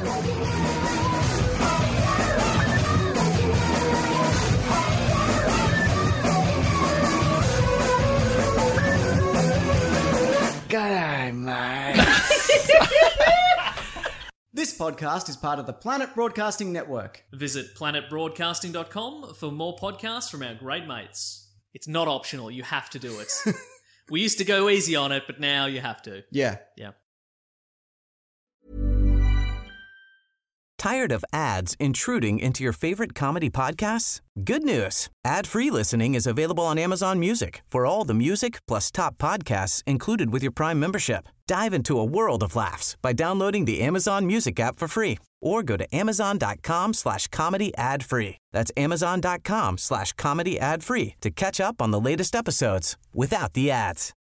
G'day, mate. This podcast is part of the Planet Broadcasting Network. Visit planet broadcasting dot com for more podcasts from our great mates. It's not optional. You have to do it. We used to go easy on it, but now you have to. Yeah. Yeah. Tired of ads intruding into your favorite comedy podcasts? Good news. Ad-free listening is available on Amazon Music for all the music plus top podcasts included with your Prime membership. Dive into a world of laughs by downloading the Amazon Music app for free or go to amazon.com slash comedy ad free. That's amazon.com slash comedy ad free to catch up on the latest episodes without the ads.